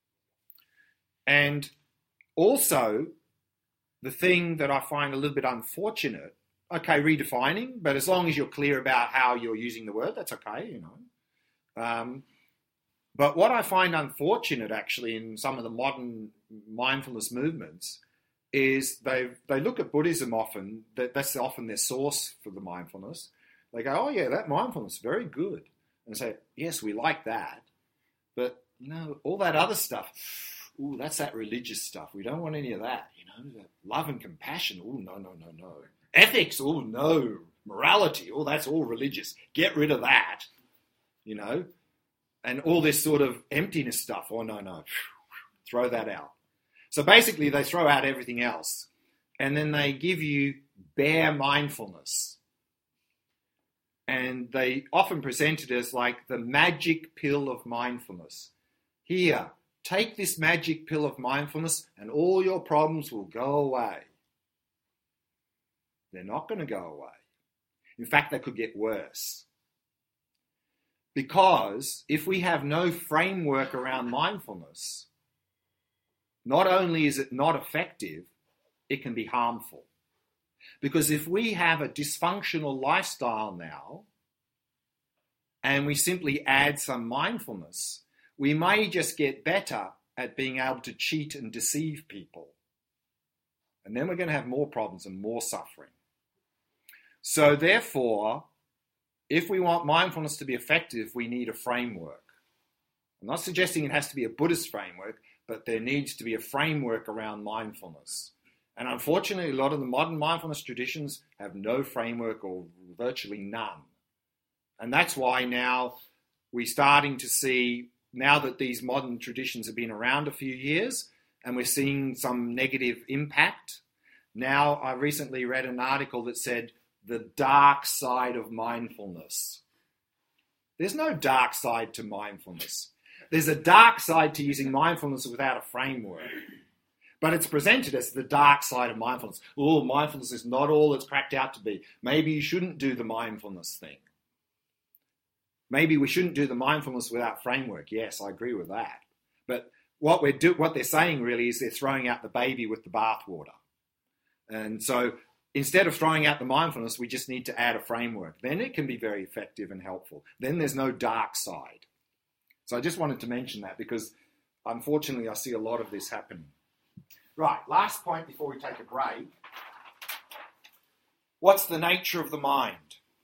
And also, the thing that I find a little bit unfortunate, okay, redefining, but as long as you're clear about how you're using the word, that's okay, you know. Um, but what I find unfortunate actually in some of the modern mindfulness movements is they they look at Buddhism often, that, that's often their source for the mindfulness. They go, oh yeah, that mindfulness, very good. And say, yes, we like that. But, you know, all that other stuff, ooh, that's that religious stuff. We don't want any of that, you know. That love and compassion, ooh, no, no, no, no. Ethics, ooh, no. Morality, oh, that's all religious. Get rid of that, you know. And all this sort of emptiness stuff, oh, no, no. Throw that out. So basically they throw out everything else. And then they give you bare mindfulness. And they often present it as like the magic pill of mindfulness. Here, take this magic pill of mindfulness and all your problems will go away. They're not going to go away. In fact, they could get worse. Because if we have no framework around mindfulness, not only is it not effective, it can be harmful. Because if we have a dysfunctional lifestyle now, and we simply add some mindfulness, we may just get better at being able to cheat and deceive people. And then we're going to have more problems and more suffering. So therefore, if we want mindfulness to be effective, we need a framework. I'm not suggesting it has to be a Buddhist framework, but there needs to be a framework around mindfulness. And unfortunately, a lot of the modern mindfulness traditions have no framework or virtually none. And that's why now we're starting to see, now that these modern traditions have been around a few years, and we're seeing some negative impact. Now, I recently read an article that said, the dark side of mindfulness. There's no dark side to mindfulness. There's a dark side to using mindfulness without a framework. But it's presented as the dark side of mindfulness. Oh, mindfulness is not all it's cracked out to be. Maybe you shouldn't do the mindfulness thing. Maybe we shouldn't do the mindfulness without framework. Yes, I agree with that. But what we're do, what they're saying really is they're throwing out the baby with the bathwater. And so instead of throwing out the mindfulness, we just need to add a framework. Then it can be very effective and helpful. Then there's no dark side. So I just wanted to mention that because unfortunately I see a lot of this happening. Right, last point before we take a break. What's the nature of the mind?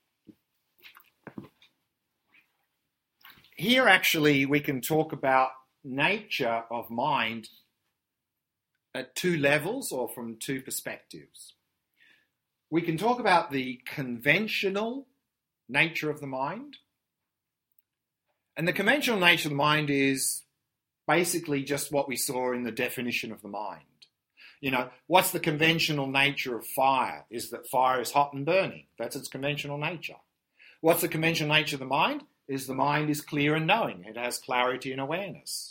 Here actually we can talk about nature of mind at two levels or from two perspectives. We can talk about the conventional nature of the mind. And the conventional nature of the mind is basically just what we saw in the definition of the mind. You know, what's the conventional nature of fire? Is that fire is hot and burning. That's its conventional nature. What's the conventional nature of the mind? Is the mind is clear and knowing. It has clarity and awareness.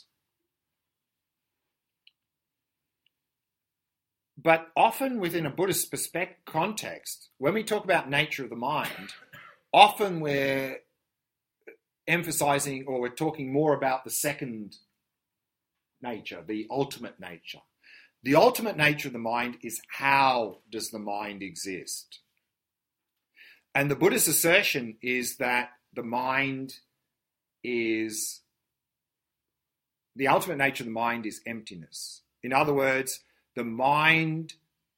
But often within a Buddhist perspective context, when we talk about nature of the mind, often we're emphasizing or we're talking more about the second nature, the ultimate nature. The ultimate nature of the mind is how does the mind exist? And the Buddhist assertion is that the mind is, the ultimate nature of the mind is emptiness. In other words, the mind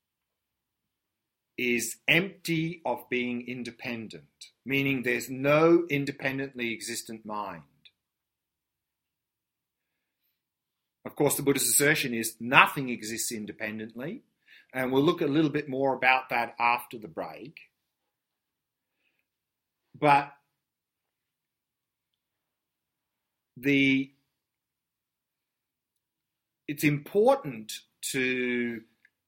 is empty of being independent, meaning there's no independently existent mind. Of course, the Buddha's assertion is nothing exists independently, and we'll look a little bit more about that after the break. But the it's important to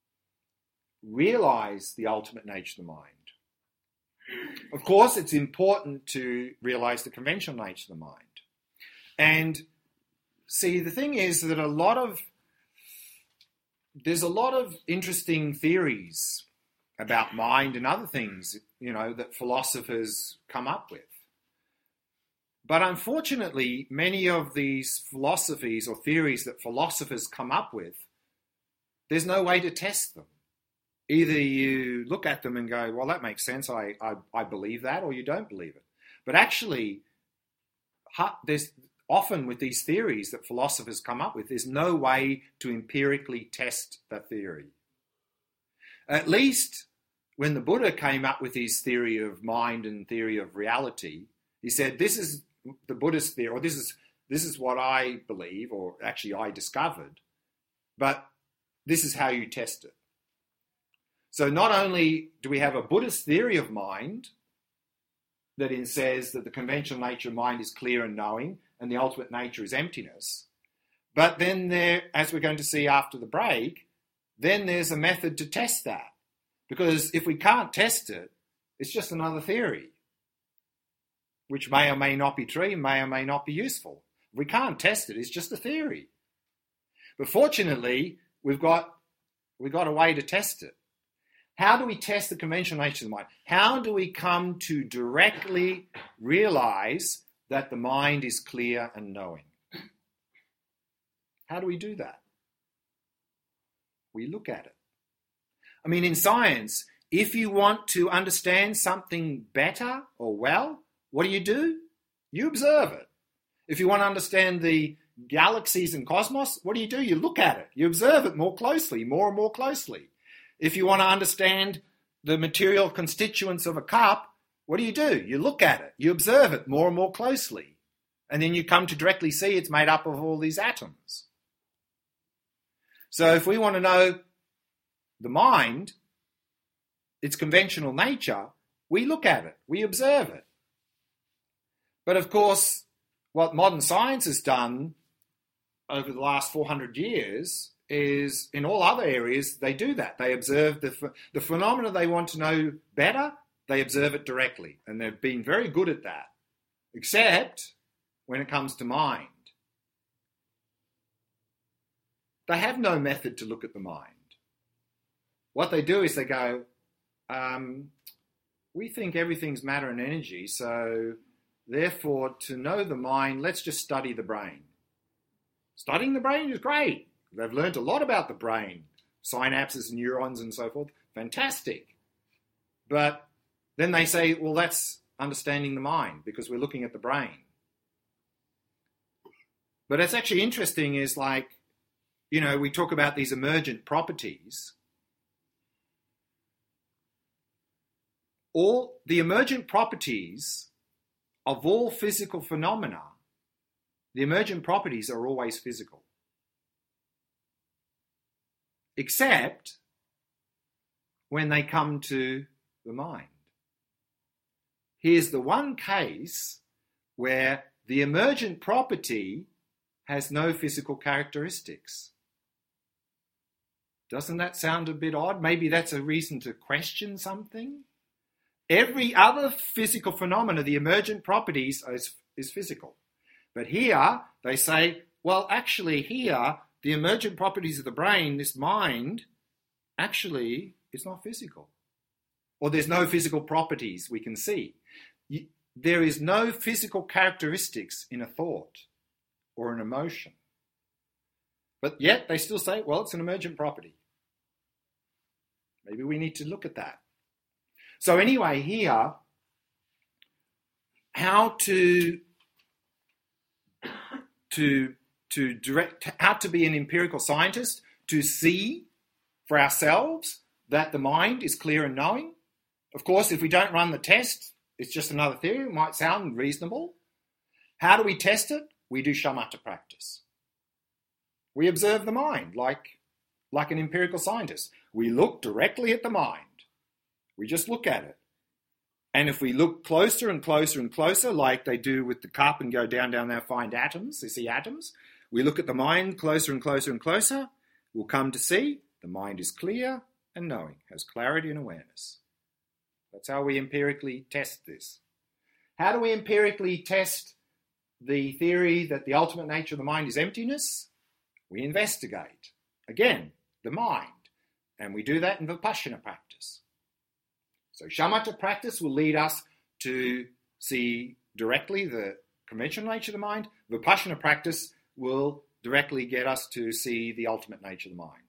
realize the ultimate nature of the mind. Of course, it's important to realize the conventional nature of the mind. And see, the thing is that a lot of there's a lot of interesting theories about mind and other things, you know, that philosophers come up with. But unfortunately, many of these philosophies or theories that philosophers come up with, there's no way to test them. Either you look at them and go, well, that makes sense, I, I, I believe that, or you don't believe it. But actually, there's often with these theories that philosophers come up with, there's no way to empirically test the theory. At least when the Buddha came up with his theory of mind and theory of reality, he said, this is the Buddhist theory, or this is this is what I believe, or actually I discovered, but this is how you test it. So not only do we have a Buddhist theory of mind that it says that the conventional nature of mind is clear and knowing, and the ultimate nature is emptiness, but then there, as we're going to see after the break, then there's a method to test that. Because if we can't test it, it's just another theory, which may or may not be true, may or may not be useful. If we can't test it, it's just a theory. But fortunately, we've got, we've got a way to test it. How do we test the conventional nature of the mind? How do we come to directly realize that the mind is clear and knowing? How do we do that? We look at it. I mean, in science, if you want to understand something better or well, what do you do? You observe it. If you want to understand the galaxies and cosmos, what do you do? You look at it. You observe it more closely, more and more closely. If you want to understand the material constituents of a cup, what do you do? You look at it. You observe it more and more closely. And then you come to directly see it's made up of all these atoms. So if we want to know the mind, its conventional nature, we look at it. We observe it. But of course, what modern science has done over the last four hundred years is, in all other areas, they do that. They observe the, the phenomena they want to know better, they observe it directly. And they've been very good at that, except when it comes to mind. They have no method to look at the mind. What they do is they go, um, we think everything's matter and energy, so therefore, to know the mind, let's just study the brain. Studying the brain is great. They've learned a lot about the brain, synapses, neurons, and so forth. Fantastic. But then they say, well, that's understanding the mind because we're looking at the brain. But it's actually interesting is like, you know, we talk about these emergent properties. All the emergent properties of all physical phenomena, the emergent properties are always physical. Except when they come to the mind. Here's the one case where the emergent property has no physical characteristics. Doesn't that sound a bit odd? Maybe that's a reason to question something. Every other physical phenomena, the emergent properties is, is physical. But here they say, well, actually here, the emergent properties of the brain, this mind, actually is not physical. Or there's no physical properties we can see. You, there is no physical characteristics in a thought or an emotion. But yet they still say, well, it's an emergent property. Maybe we need to look at that. So anyway, here, how to, to, to direct, how to be an empirical scientist, to see for ourselves that the mind is clear and knowing. Of course, if we don't run the test, it's just another theory. It might sound reasonable. How do we test it? We do shamatha practice. We observe the mind like, like an empirical scientist. We look directly at the mind. We just look at it. And if we look closer and closer and closer, like they do with the cup and go down, down there, find atoms, you see atoms, we look at the mind closer and closer and closer, we'll come to see the mind is clear and knowing, has clarity and awareness. That's how we empirically test this. How do we empirically test the theory that the ultimate nature of the mind is emptiness? We investigate, again, the mind. And we do that in Vipassana practice. So shamatha practice will lead us to see directly the conventional nature of the mind. Vipassana practice will directly get us to see the ultimate nature of the mind.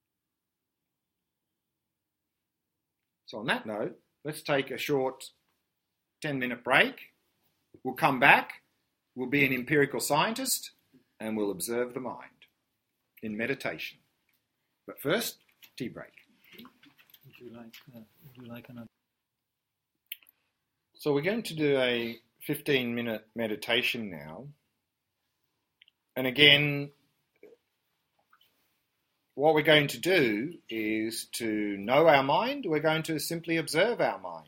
So on that note, let's take a short ten-minute break. We'll come back. We'll be an empirical scientist and we'll observe the mind in meditation. But first, tea break. Would you like, uh, would you like another? So we're going to do a fifteen-minute meditation now. And again, what we're going to do is to know our mind. We're going to simply observe our mind.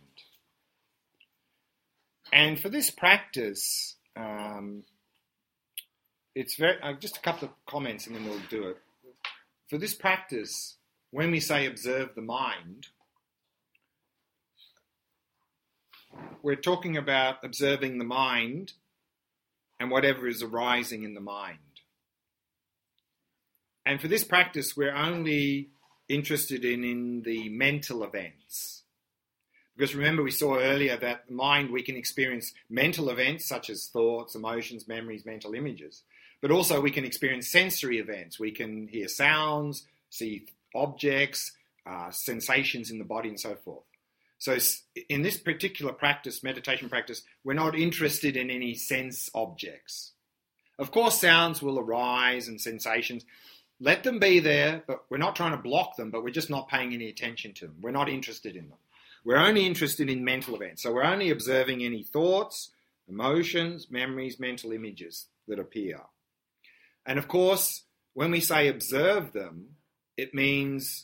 And for this practice, um, it's very uh, just a couple of comments and then we'll do it. For this practice, when we say observe the mind, we're talking about observing the mind and whatever is arising in the mind. And for this practice, we're only interested in, in the mental events. Because remember, we saw earlier that the mind, we can experience mental events such as thoughts, emotions, memories, mental images. But also we can experience sensory events. We can hear sounds, see objects, uh, sensations in the body and so forth. So in this particular practice, meditation practice, we're not interested in any sense objects. Of course, sounds will arise and sensations. Let them be there, but we're not trying to block them, but we're just not paying any attention to them. We're not interested in them. We're only interested in mental events. So we're only observing any thoughts, emotions, memories, mental images that appear. And of course, when we say observe them, it means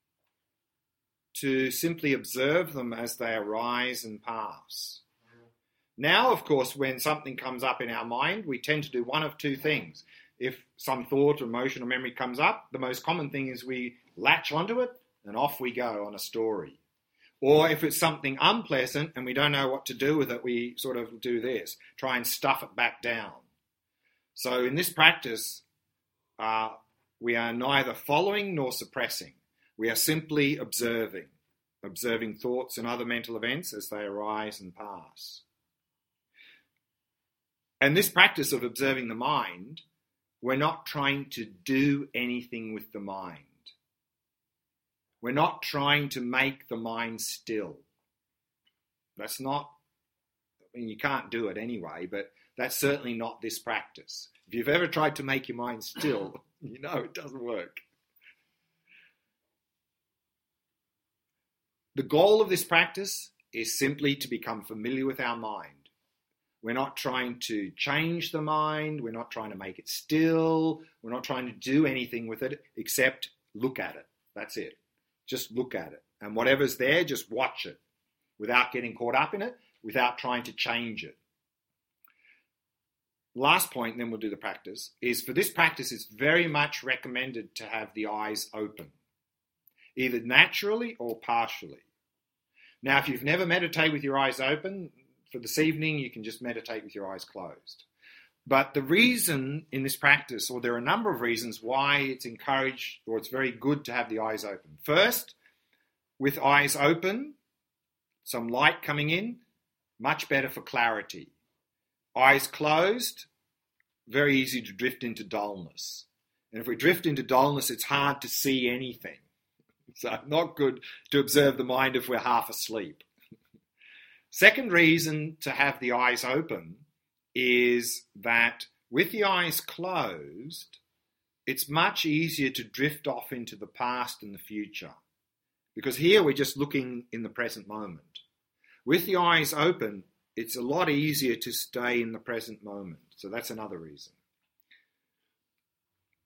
to simply observe them as they arise and pass. Now, of course, when something comes up in our mind, we tend to do one of two things. If some thought or emotion or memory comes up, the most common thing is we latch onto it and off we go on a story. Or if it's something unpleasant and we don't know what to do with it, we sort of do this, try and stuff it back down. So in this practice, uh, we are neither following nor suppressing. We are simply observing, observing thoughts and other mental events as they arise and pass. And this practice of observing the mind, we're not trying to do anything with the mind. We're not trying to make the mind still. That's not, I mean, you can't do it anyway, but that's certainly not this practice. If you've ever tried to make your mind still, you know it doesn't work. The goal of this practice is simply to become familiar with our mind. We're not trying to change the mind. We're not trying to make it still. We're not trying to do anything with it except look at it. That's it. Just look at it. And whatever's there, just watch it without getting caught up in it, without trying to change it. Last point, and then we'll do the practice, is for this practice, it's very much recommended to have the eyes open, either naturally or partially. Now, if you've never meditated with your eyes open, for this evening, you can just meditate with your eyes closed. But the reason in this practice, or there are a number of reasons why it's encouraged or it's very good to have the eyes open. First, with eyes open, some light coming in, much better for clarity. Eyes closed, very easy to drift into dullness. And if we drift into dullness, it's hard to see anything. So not good to observe the mind if we're half asleep. Second reason to have the eyes open is that with the eyes closed, it's much easier to drift off into the past and the future. Because here we're just looking in the present moment. With the eyes open, it's a lot easier to stay in the present moment. So that's another reason.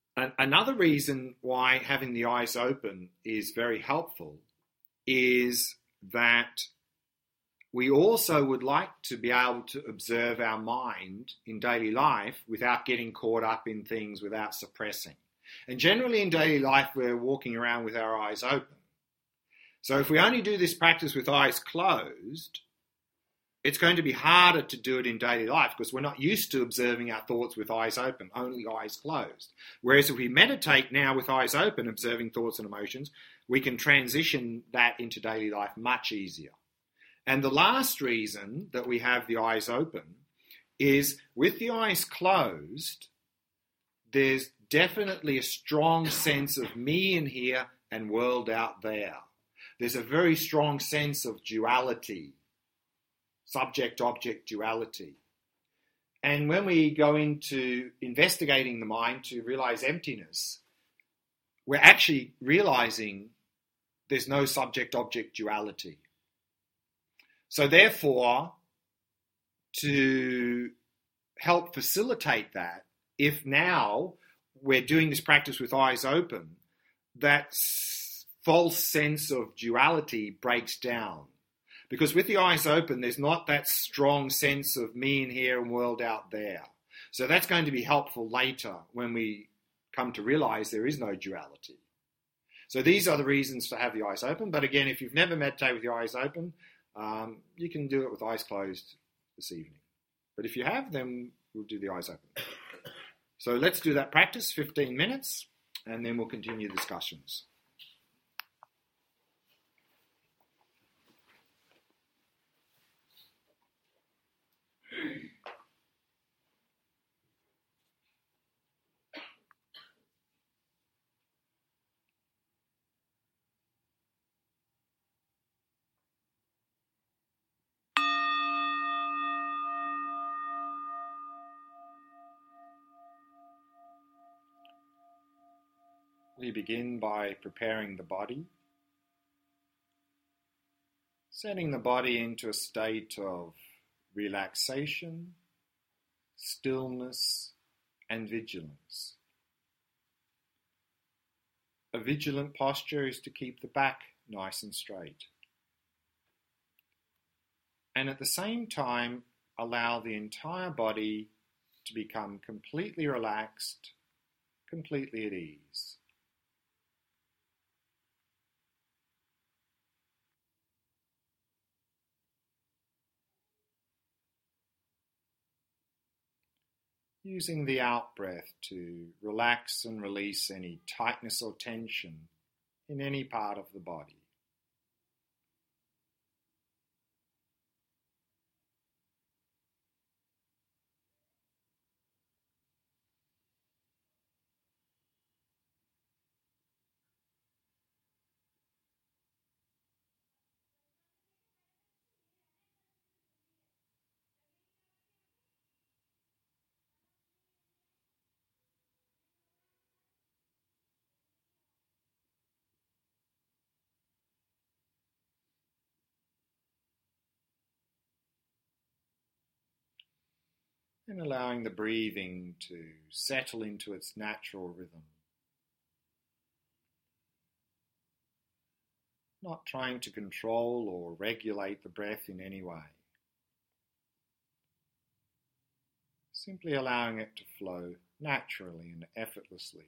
An- another reason why having the eyes open is very helpful is that we also would like to be able to observe our mind in daily life without getting caught up in things, without suppressing. And generally in daily life, we're walking around with our eyes open. So if we only do this practice with eyes closed, it's going to be harder to do it in daily life because we're not used to observing our thoughts with eyes open, only eyes closed. Whereas if we meditate now with eyes open, observing thoughts and emotions, we can transition that into daily life much easier. And the last reason that we have the eyes open is with the eyes closed, there's definitely a strong sense of me in here and world out there. There's a very strong sense of duality, subject-object duality. And when we go into investigating the mind to realize emptiness, we're actually realizing there's no subject-object duality. So therefore, to help facilitate that, if now we're doing this practice with eyes open, that false sense of duality breaks down. Because with the eyes open, there's not that strong sense of me in here and world out there. So that's going to be helpful later when we come to realize there is no duality. So these are the reasons to have the eyes open. But again, if you've never meditated with your eyes open, um, you can do it with eyes closed this evening. But if you have, then we'll do the eyes open. So let's do that practice, fifteen minutes, and then we'll continue discussions. We begin by preparing the body, setting the body into a state of relaxation, stillness, and vigilance. A vigilant posture is to keep the back nice and straight. And at the same time, allow the entire body to become completely relaxed, completely at ease. Using the out-breath to relax and release any tightness or tension in any part of the body. And allowing the breathing to settle into its natural rhythm. Not trying to control or regulate the breath in any way. Simply allowing it to flow naturally and effortlessly.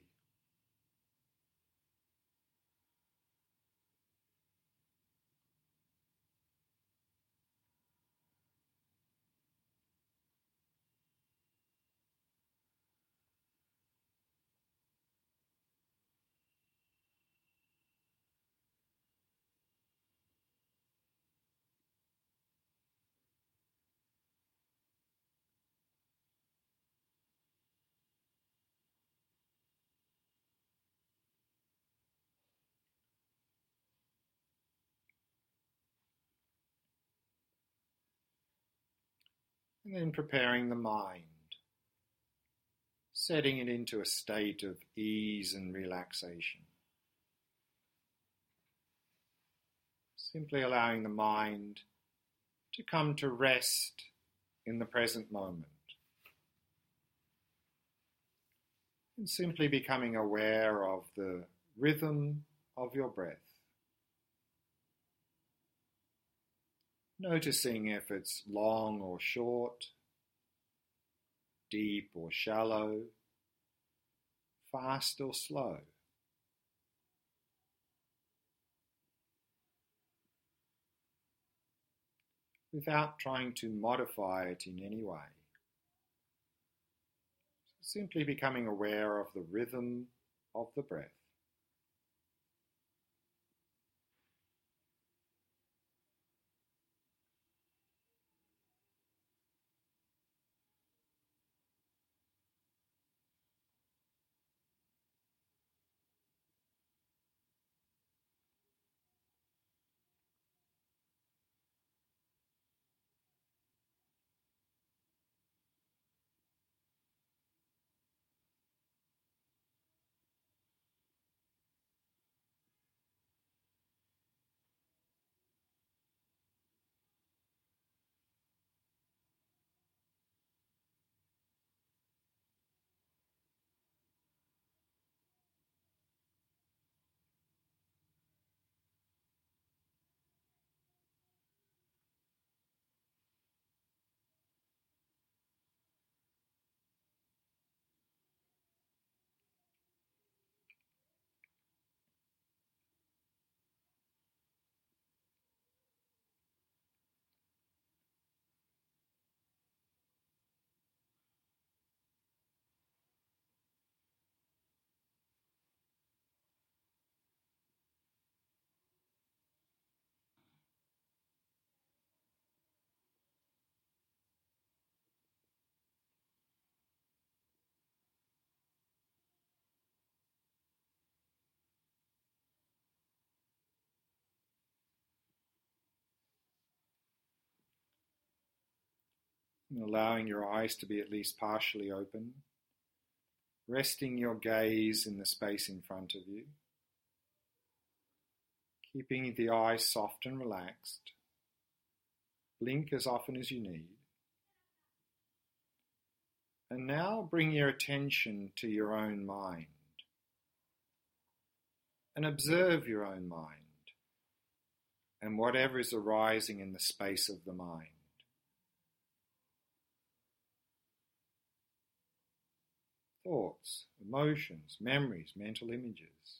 And then preparing the mind, setting it into a state of ease and relaxation. Simply allowing the mind to come to rest in the present moment. And simply becoming aware of the rhythm of your breath. Noticing if it's long or short, deep or shallow, fast or slow. Without trying to modify it in any way. Simply becoming aware of the rhythm of the breath. And allowing your eyes to be at least partially open, resting your gaze in the space in front of you, keeping the eyes soft and relaxed. Blink as often as you need. And now bring your attention to your own mind and observe your own mind and whatever is arising in the space of the mind. Thoughts, emotions, memories, mental images.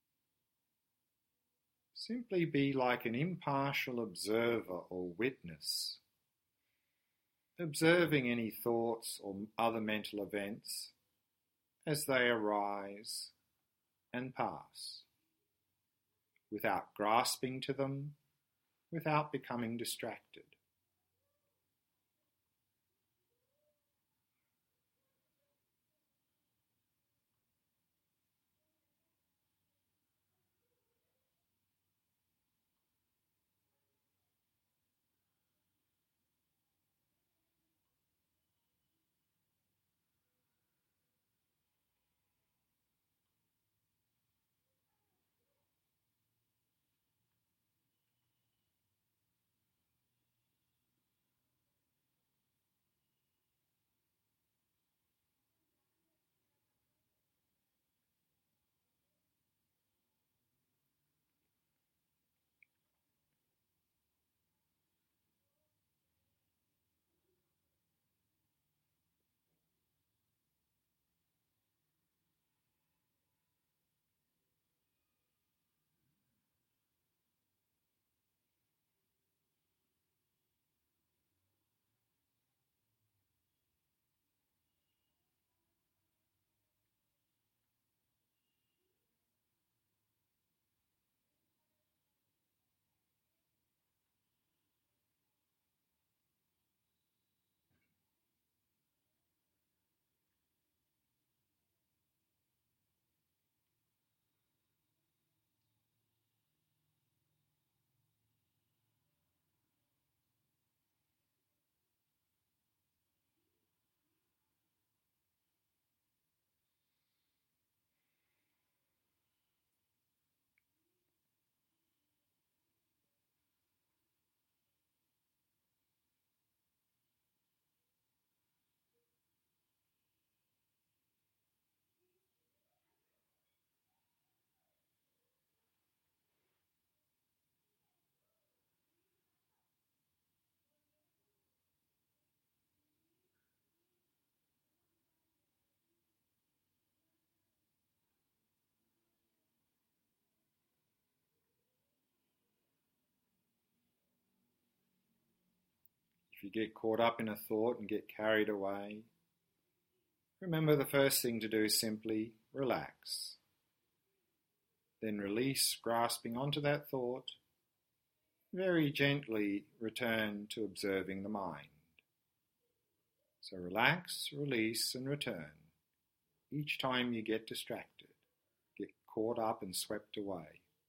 Simply be like an impartial observer or witness, observing any thoughts or other mental events as they arise and pass, without grasping to them, without becoming distracted. If you get caught up in a thought and get carried away, remember the first thing to do is simply relax. Then release, grasping onto that thought. Very gently return to observing the mind. So relax, release, and return. Each time you get distracted, get caught up and swept away.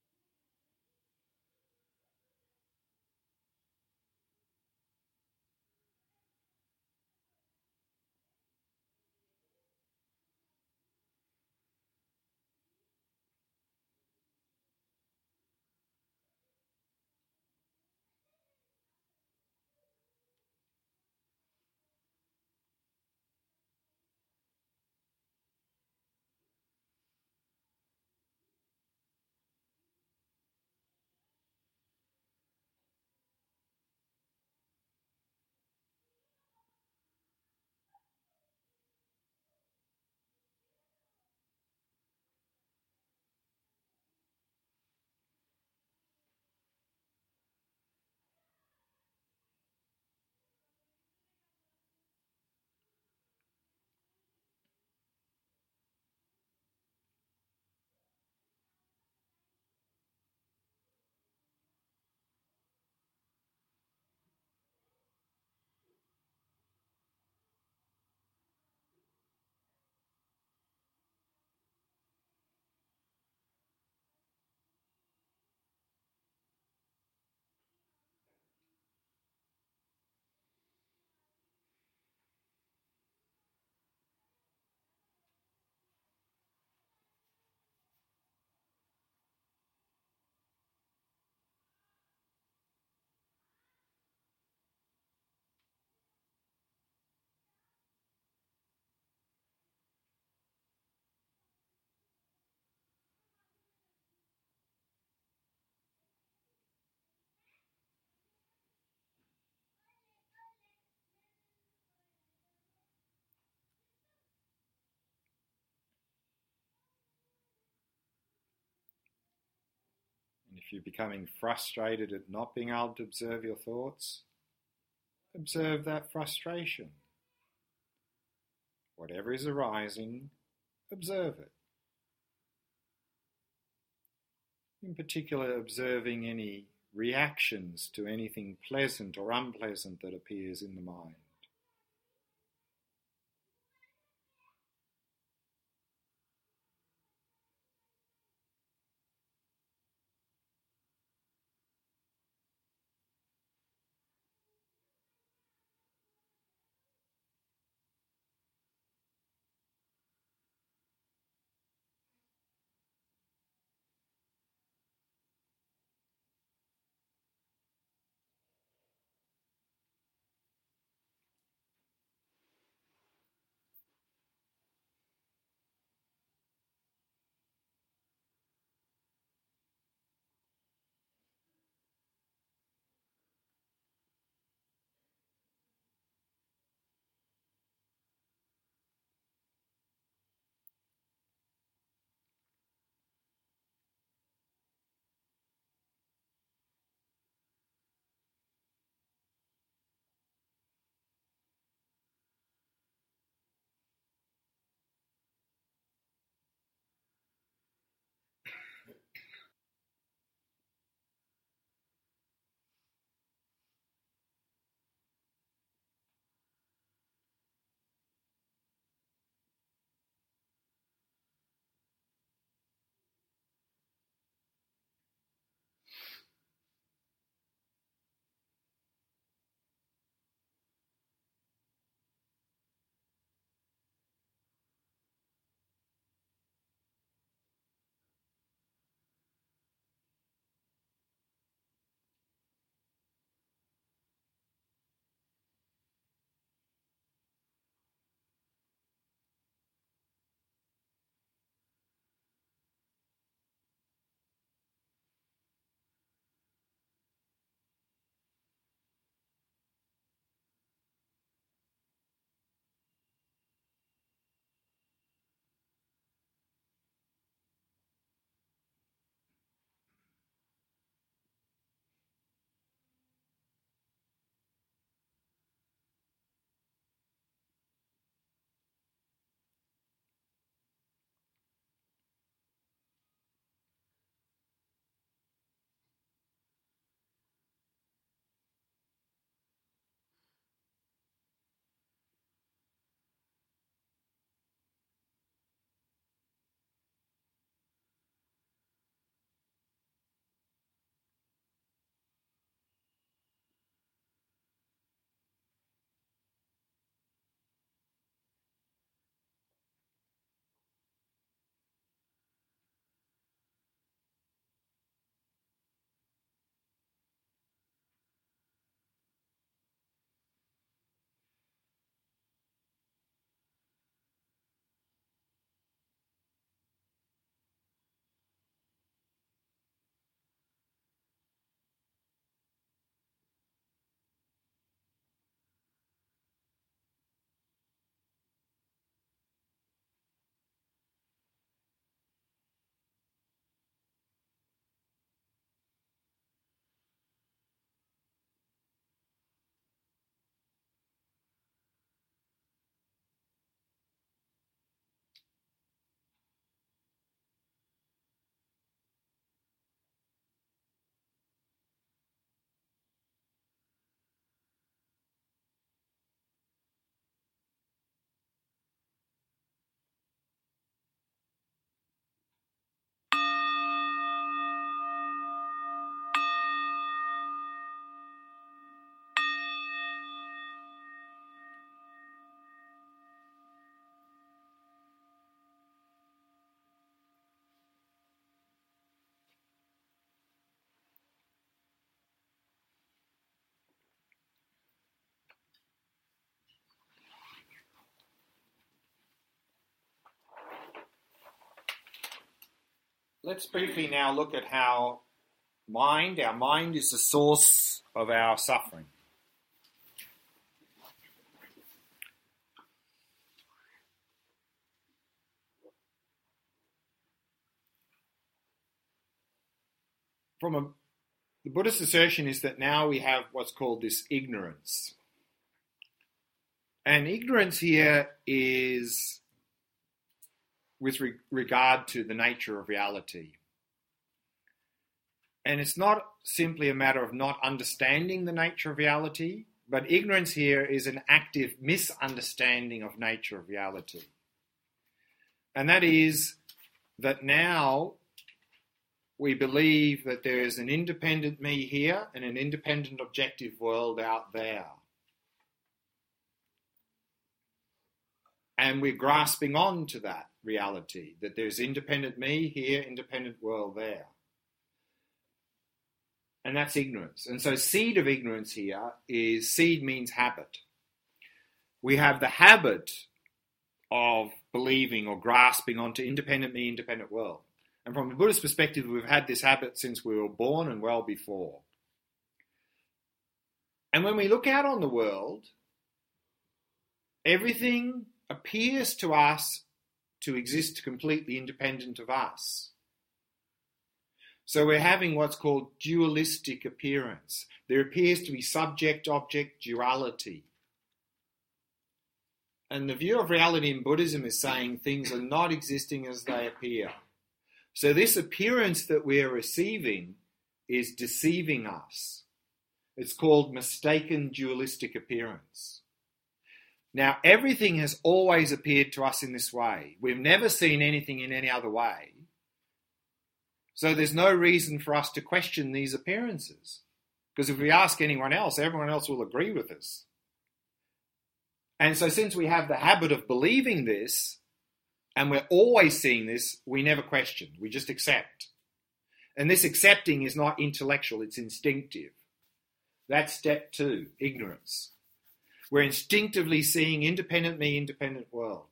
And if you're becoming frustrated at not being able to observe your thoughts, observe that frustration. Whatever is arising, observe it. In particular, observing any reactions to anything pleasant or unpleasant that appears in the mind. let's briefly now look at how mind, our mind is the source of our suffering. From a, the Buddhist assertion is that now we have what's called this ignorance. And ignorance here is with re- regard to the nature of reality. And it's not simply a matter of not understanding the nature of reality, but ignorance here is an active misunderstanding of nature of reality. And that is that now we believe that there is an independent me here and an independent objective world out there. And we're grasping on to that reality, that there's independent me here, independent world there. And that's ignorance. And so seed of ignorance here is, seed means habit. We have the habit of believing or grasping onto independent me, independent world. And from a Buddhist perspective, we've had this habit since we were born and well before. And when we look out on the world, everything appears to us to exist completely independent of us. So we're having what's called dualistic appearance. There appears to be subject-object duality. And the view of reality in Buddhism is saying things are not existing as they appear. So this appearance that we are receiving is deceiving us. It's called mistaken dualistic appearance. Now, everything has always appeared to us in this way. We've never seen anything in any other way. So there's no reason for us to question these appearances. Because if we ask anyone else, everyone else will agree with us. And so since we have the habit of believing this, and we're always seeing this, we never question. We just accept. And this accepting is not intellectual, it's instinctive. That's step two, ignorance. We're instinctively seeing independent me, independent world.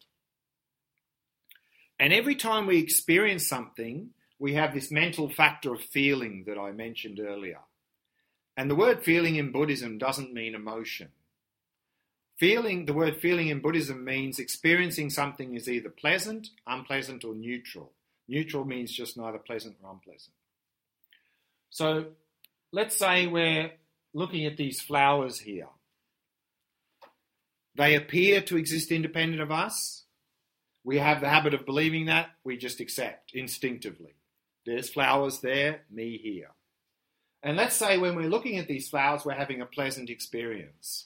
And every time we experience something, we have this mental factor of feeling that I mentioned earlier. And the word feeling in Buddhism doesn't mean emotion. Feeling, the word feeling in Buddhism means experiencing something is either pleasant, unpleasant, or neutral. Neutral means just neither pleasant or unpleasant. So let's say we're looking at these flowers here. They appear to exist independent of us. We have the habit of believing that. We just accept instinctively. There's flowers there, me here. And let's say when we're looking at these flowers, we're having a pleasant experience.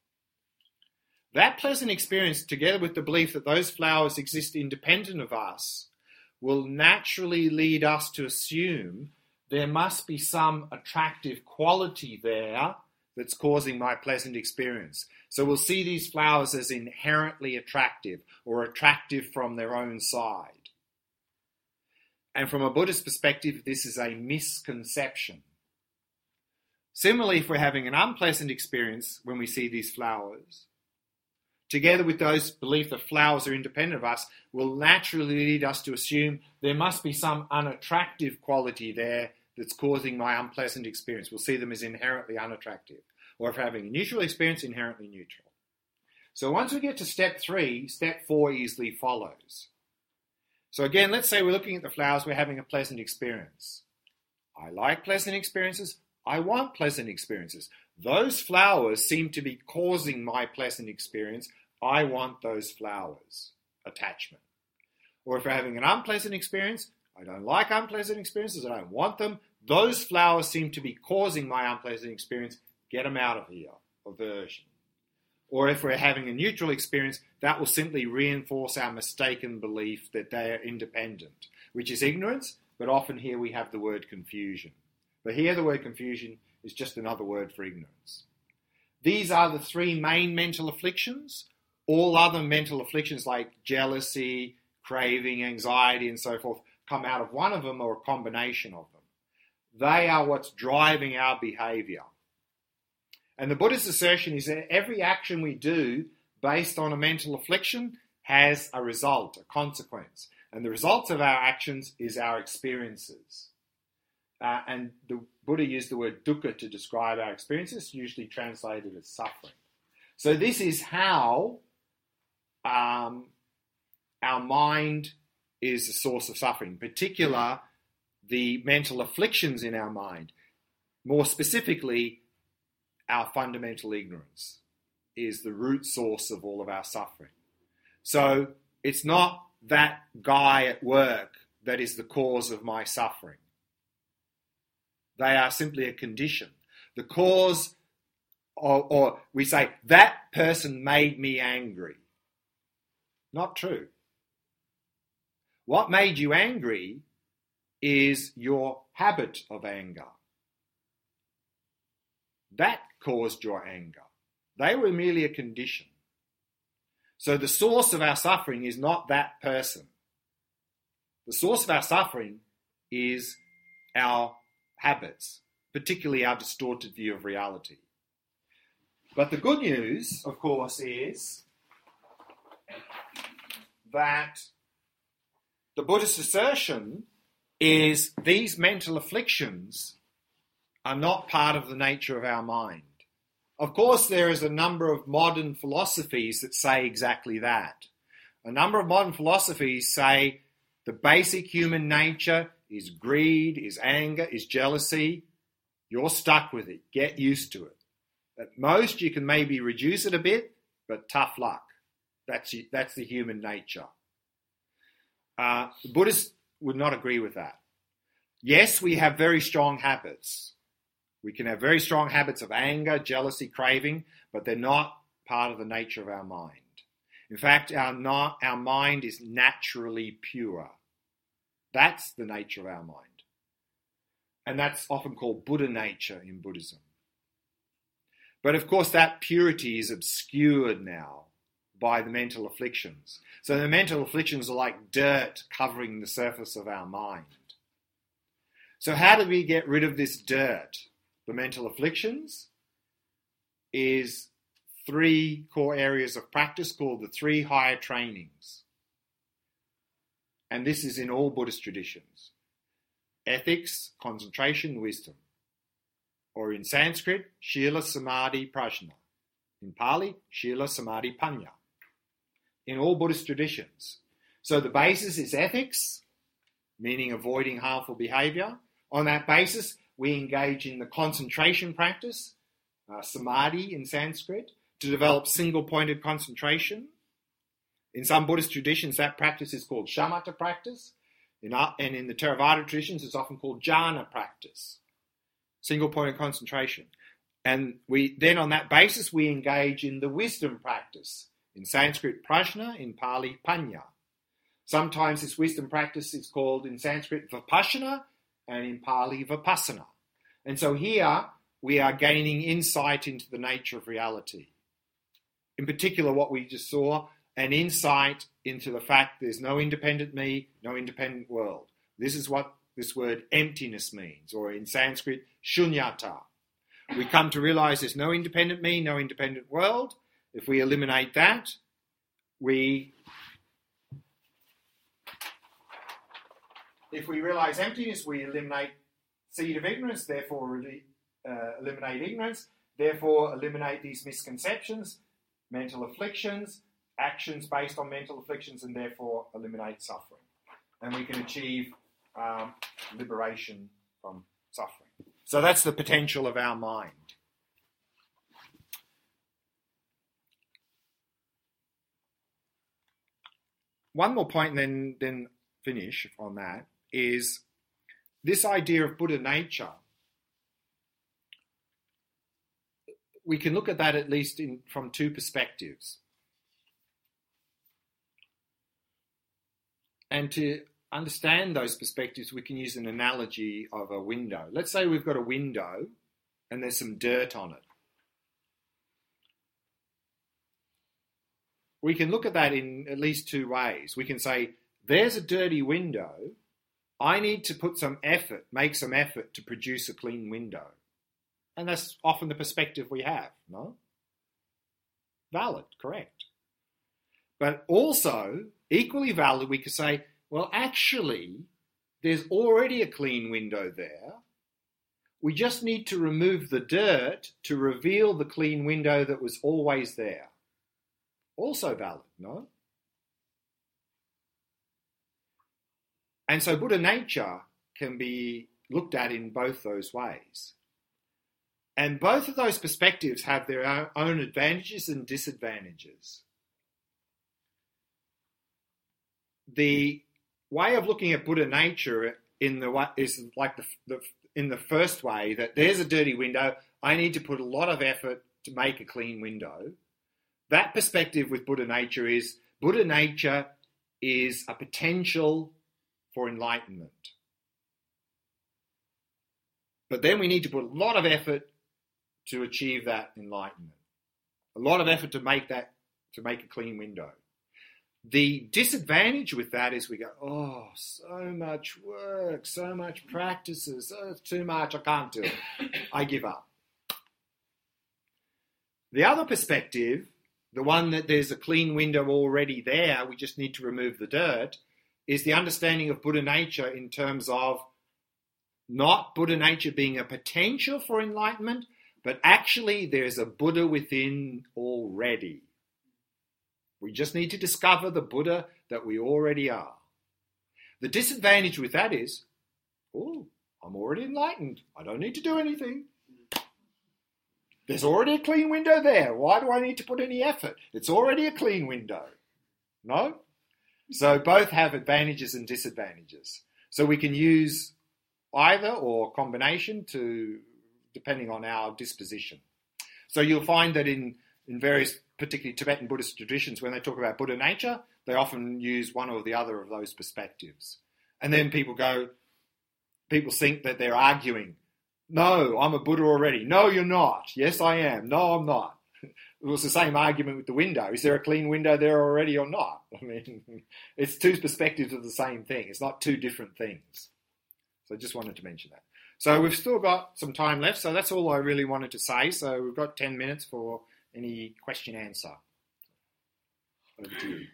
That pleasant experience, together with the belief that those flowers exist independent of us, will naturally lead us to assume there must be some attractive quality there that's causing my pleasant experience. So we'll see these flowers as inherently attractive or attractive from their own side. And from a Buddhist perspective, this is a misconception. Similarly, if we're having an unpleasant experience when we see these flowers, together with those belief that flowers are independent of us, will naturally lead us to assume there must be some unattractive quality there that's causing my unpleasant experience. We'll see them as inherently unattractive. Or if having a neutral experience, inherently neutral. So once we get to step three, step four easily follows. So again, let's say we're looking at the flowers, we're having a pleasant experience. I like pleasant experiences. I want pleasant experiences. Those flowers seem to be causing my pleasant experience. I want those flowers. Attachment. Or if we're having an unpleasant experience, I don't like unpleasant experiences. I don't want them. Those flowers seem to be causing my unpleasant experience. Get them out of here. Aversion. Or if we're having a neutral experience, that will simply reinforce our mistaken belief that they are independent, which is ignorance, but often here we have the word confusion. But here the word confusion is just another word for ignorance. These are the three main mental afflictions. All other mental afflictions like jealousy, craving, anxiety, and so forth come out of one of them or a combination of them. They are what's driving our behavior. And the Buddhist assertion is that every action we do based on a mental affliction has a result, a consequence. And the results of our actions is our experiences. Uh, and the Buddha used the word dukkha to describe our experiences, usually translated as suffering. So this is how um, our mind is the source of suffering, in particular, the mental afflictions in our mind. More specifically, our fundamental ignorance is the root source of all of our suffering. So it's not that guy at work that is the cause of my suffering. They are simply a condition. The cause, or, or we say, that person made me angry. Not true. What made you angry is your habit of anger. That caused your anger. They were merely a condition. So the source of our suffering is not that person. The source of our suffering is our habits, particularly our distorted view of reality. But the good news, of course, is that the Buddhist assertion is these mental afflictions are not part of the nature of our mind. Of course, there is a number of modern philosophies that say exactly that. A number of modern philosophies say the basic human nature is greed, is anger, is jealousy. You're stuck with it. Get used to it. At most, you can maybe reduce it a bit, but tough luck. That's, that's the human nature. Uh, the Buddhists would not agree with that. Yes, we have very strong habits. We can have very strong habits of anger, jealousy, craving, but they're not part of the nature of our mind. In fact, our, not, our mind is naturally pure. That's the nature of our mind. And that's often called Buddha nature in Buddhism. But of course, that purity is obscured now by the mental afflictions. So the mental afflictions are like dirt covering the surface of our mind. So how do we get rid of this dirt? The mental afflictions is three core areas of practice called the three higher trainings. And this is in all Buddhist traditions. Ethics, concentration, wisdom. Or in Sanskrit, Shila, Samadhi, Prajna. In Pali, Shila, Samadhi, Panya. In all Buddhist traditions. So the basis is ethics, meaning avoiding harmful behavior. On that basis, we engage in the concentration practice, uh, Samadhi in Sanskrit, to develop single-pointed concentration. In some Buddhist traditions, that practice is called shamatha practice. In, uh, and in the Theravada traditions, it's often called jhana practice, single-pointed concentration. And we then, on that basis, we engage in the wisdom practice. In Sanskrit, prajna, in Pali, panya. Sometimes this wisdom practice is called, in Sanskrit, vipassana, and in Pali, vipassana. And so here, we are gaining insight into the nature of reality. In particular, what we just saw, an insight into the fact there's no independent me, no independent world. This is what this word emptiness means, or in Sanskrit, shunyata. We come to realize there's no independent me, no independent world. If we eliminate that, we... If we realize emptiness, we eliminate seed of ignorance, therefore really, uh, eliminate ignorance, therefore eliminate these misconceptions, mental afflictions, actions based on mental afflictions, and therefore eliminate suffering. And we can achieve um, liberation from suffering. So that's the potential of our mind. One more point and then, then finish on that is this idea of Buddha nature. We can look at that at least in, from two perspectives. And to understand those perspectives, we can use an analogy of a window. Let's say we've got a window and there's some dirt on it. We can look at that in at least two ways. We can say, there's a dirty window. I need to put some effort, make some effort to produce a clean window. And that's often the perspective we have, no? Valid, correct. But also, equally valid, we could say, Well, actually, there's already a clean window there. We just need to remove the dirt to reveal the clean window that was always there. Also valid, no? And so Buddha nature can be looked at in both those ways. And both of those perspectives have their own advantages and disadvantages. The way of looking at Buddha nature in the is like the, the in the first way, that there's a dirty window, I need to put a lot of effort to make a clean window. That perspective with Buddha nature is Buddha nature is a potential for enlightenment. But then we need to put a lot of effort to achieve that enlightenment. A lot of effort to make that, to make a clean window. The disadvantage with that is we go, oh, so much work, so much practices, oh, it's too much, I can't do it. I give up. The other perspective, the one that there's a clean window already there, we just need to remove the dirt, is the understanding of Buddha nature in terms of not Buddha nature being a potential for enlightenment, but actually there's a Buddha within already. We just need to discover the Buddha that we already are. The disadvantage with that is, oh, I'm already enlightened. I don't need to do anything. There's already a clean window there. Why do I need to put any effort? It's already a clean window. No? So both have advantages and disadvantages. So we can use either or combination to, depending on our disposition. So you'll find that in, in various, particularly Tibetan Buddhist traditions, when they talk about Buddha nature, they often use one or the other of those perspectives. And then people go, people think that they're arguing. No, I'm a Buddha already. No, you're not. Yes, I am. No, I'm not. It was the same argument with the window. Is there a clean window there already or not? I mean, it's two perspectives of the same thing. It's not two different things. So I just wanted to mention that. So we've still got some time left. So that's all I really wanted to say. So we've got ten minutes for any question answer. Over to you.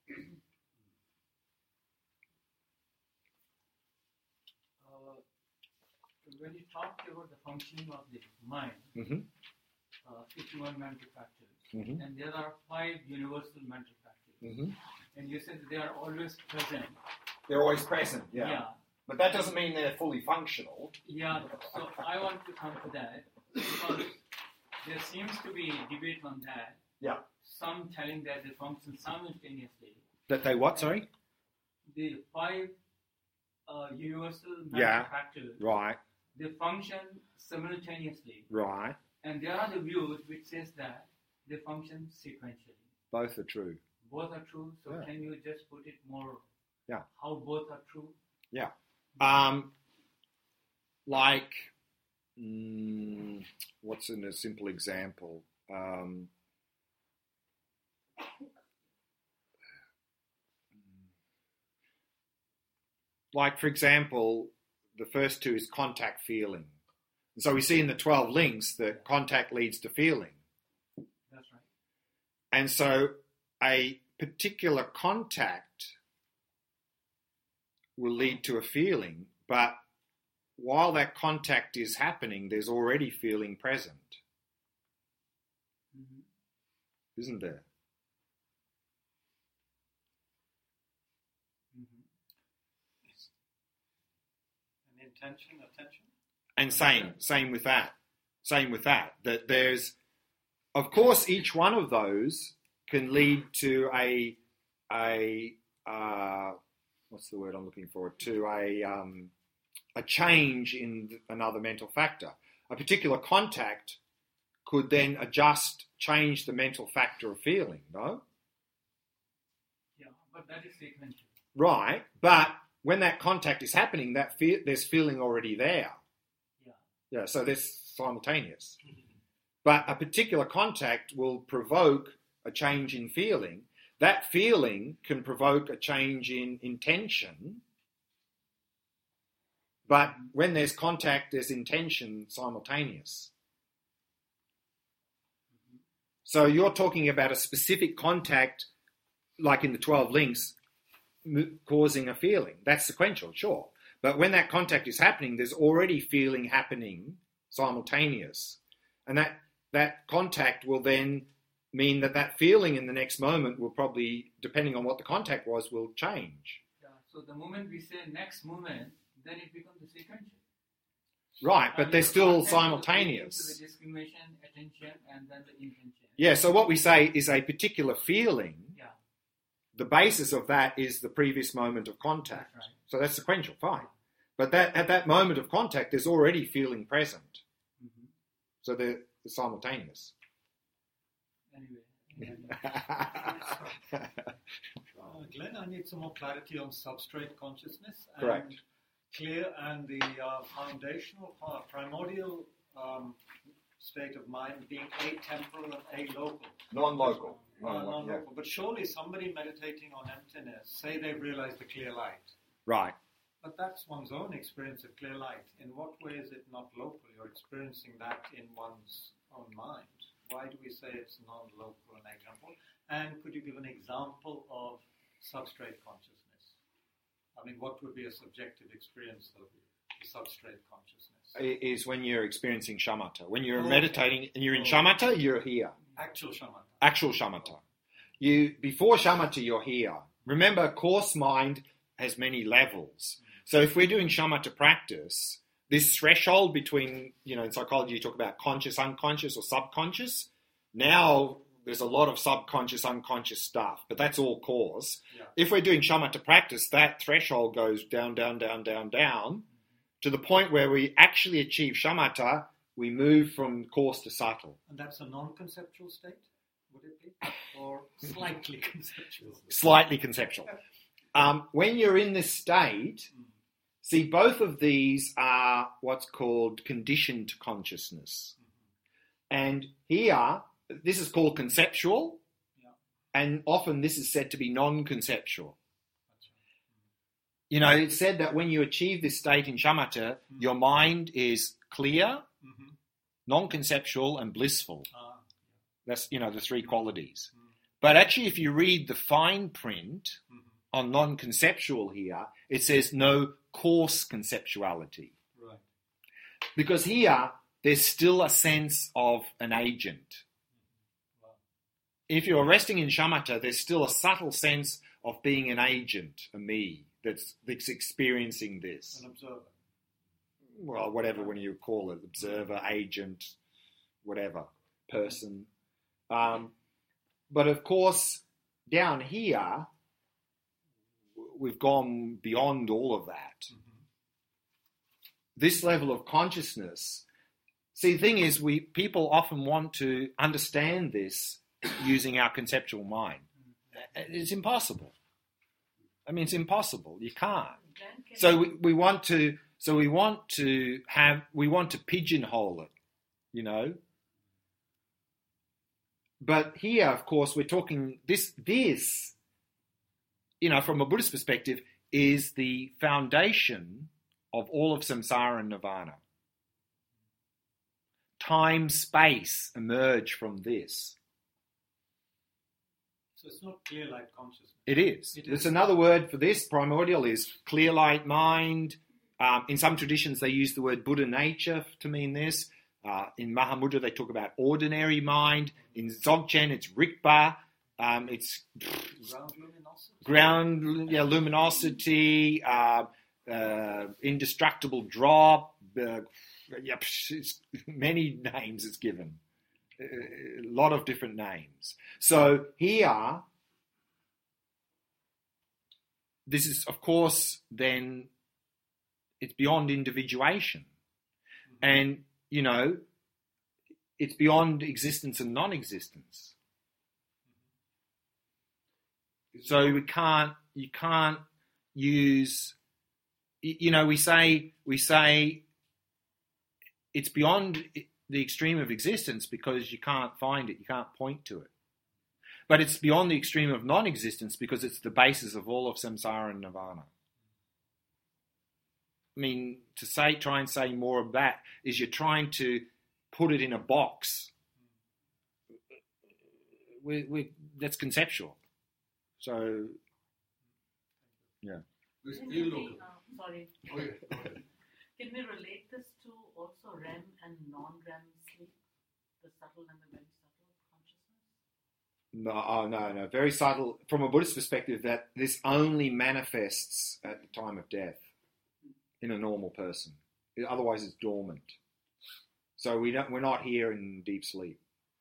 Uh, when you talked about the functioning of the mind, Mm-hmm. uh, fifty-one mental factors, Mm-hmm. and there are five universal mental factors, Mm-hmm. and you said they are always present. They're always present, yeah. Yeah. But that doesn't mean they're fully functional. Yeah, so I want to come to that because there seems to be debate on that. Yeah. Some telling that they function simultaneously. That they what, sorry? The five uh, universal mental Yeah. factors, Right, they function simultaneously. right. And there are the views which says that they function sequentially. Both are true. Both are true, so Yeah. can you just put it more, Yeah. how both are true? Yeah. Um, like, mm, what's in a simple example? Um, like, for example, the first two is contact feeling. And so we see in the twelve links that contact leads to feeling. That's right. And so a particular contact will lead to a feeling, but while that contact is happening, there's already feeling present, Mm-hmm. isn't there? Mm-hmm. An intention, attention. And same, same with that. Same with that. That there's, of course, each one of those can lead to a, a uh, what's the word I'm looking for? To a, um, a change in another mental factor. A particular contact could then adjust, change the mental factor of feeling, no? Yeah, but that is sequential. Right, but when that contact is happening, that fe- there's feeling already there. Yeah. Yeah, so that's simultaneous. But a particular contact will provoke a change in feeling. That feeling can provoke a change in intention. But when there's contact, there's intention simultaneous. So you're talking about a specific contact, like in the twelve links, causing a feeling. That's sequential, sure. But when that contact is happening, there's already feeling happening simultaneous. And that, that contact will then mean that that feeling in the next moment will probably, depending on what the contact was, will change. Yeah, so the moment we say next moment, then it becomes a sequential. Right, but And they're the still contact simultaneous. will lead to the discrimination, attention, and then the intention. Yeah, so what we say is a particular feeling. Yeah. The basis of that is the previous moment of contact. That's right. So that's sequential, fine. But that at that moment of contact, there's already feeling present. Mm-hmm. So they're, they're simultaneous. Anyway. Uh, Glenn, I need some more clarity on substrate consciousness. And Correct. Clear and the uh, foundational part, primordial um, state of mind being atemporal and alocal. Non-local. Uh, non-local. But surely somebody meditating on emptiness, say they've realized the clear light. Right. But that's one's own experience of clear light. In what way is it not local? You're experiencing that in one's own mind. Why do we say it's non-local and atemporal? And could you give an example of substrate consciousness? I mean, what would be a subjective experience of the substrate consciousness? Is when you're experiencing shamatha. When you're Oh. meditating and you're in Oh. shamatha, you're here. Actual shamatha. Actual shamatha. You before shamatha, you're here. Remember, coarse mind has many levels. So if we're doing shamatha practice, this threshold between, you know, in psychology you talk about conscious, unconscious, or subconscious. Now there's a lot of subconscious, unconscious stuff, but that's all cause. Yeah. If we're doing shamatha practice, that threshold goes down, down, down, down, down, to the point where we actually achieve shamatha, we move from coarse to subtle. And that's a non-conceptual state, would it be? Or slightly conceptual? Slightly conceptual. Um, when you're in this state, see, both of these are what's called conditioned consciousness. And here, this is called conceptual, Yeah. and often this is said to be non-conceptual. That's right. You know, it's said that when you achieve this state in shamatha, Mm. your mind is clear, Mm-hmm. non-conceptual, and blissful. Ah, That's, you know, the three qualities. Mm. But actually, if you read the fine print Mhm. on non-conceptual here, it says no coarse conceptuality. Right. Because here, there's still a sense of an agent. Wow. If you're resting in shamatha, there's still a subtle sense of being an agent, a me, that's, that's experiencing this. An observer. Well, whatever when you call it, observer, agent, whatever, person. Um, but of course, down here, we've gone beyond all of that. Mm-hmm. This level of consciousness. See, the thing is, we people often want to understand this using our conceptual mind. It's impossible. I mean, it's impossible. You can't. So we, we want to. So we want to have. We want to pigeonhole it, you know. But here, of course, we're talking this. This, you know, from a Buddhist perspective, is the foundation of all of samsara and nirvana. Time, space emerge from this. So it's not clear light consciousness. It is. It There's is. another word for this. Primordial is clear light mind. Um, in some traditions, they use the word Buddha nature to mean this. Uh, in Mahamudra, they talk about ordinary mind. In Dzogchen, it's Rikpa. Um, it's Ground luminosity. ground yeah, luminosity, uh, uh, indestructible drop. Uh, yeah, it's many names it's given. A lot of different names. So here, this is, of course, then it's beyond individuation. Mm-hmm. And, you know, it's beyond existence and non-existence. So we can't, you can't use, you know, we say, we say it's beyond the extreme of existence because you can't find it, you can't point to it. But it's beyond the extreme of non-existence because it's the basis of all of samsara and nirvana. I mean, to say, try and say more of that is you're trying to put it in a box. We, we, that's conceptual. So, Yeah. It's Can we, illocal. uh, sorry. Okay, go ahead. Can we relate this to also R E M and non-R E M sleep? The subtle and the very subtle consciousness? No, oh, no, no. Very subtle. From a Buddhist perspective, that this only manifests at the time of death in a normal person. Otherwise, it's dormant. So we don't. We're not here in deep sleep.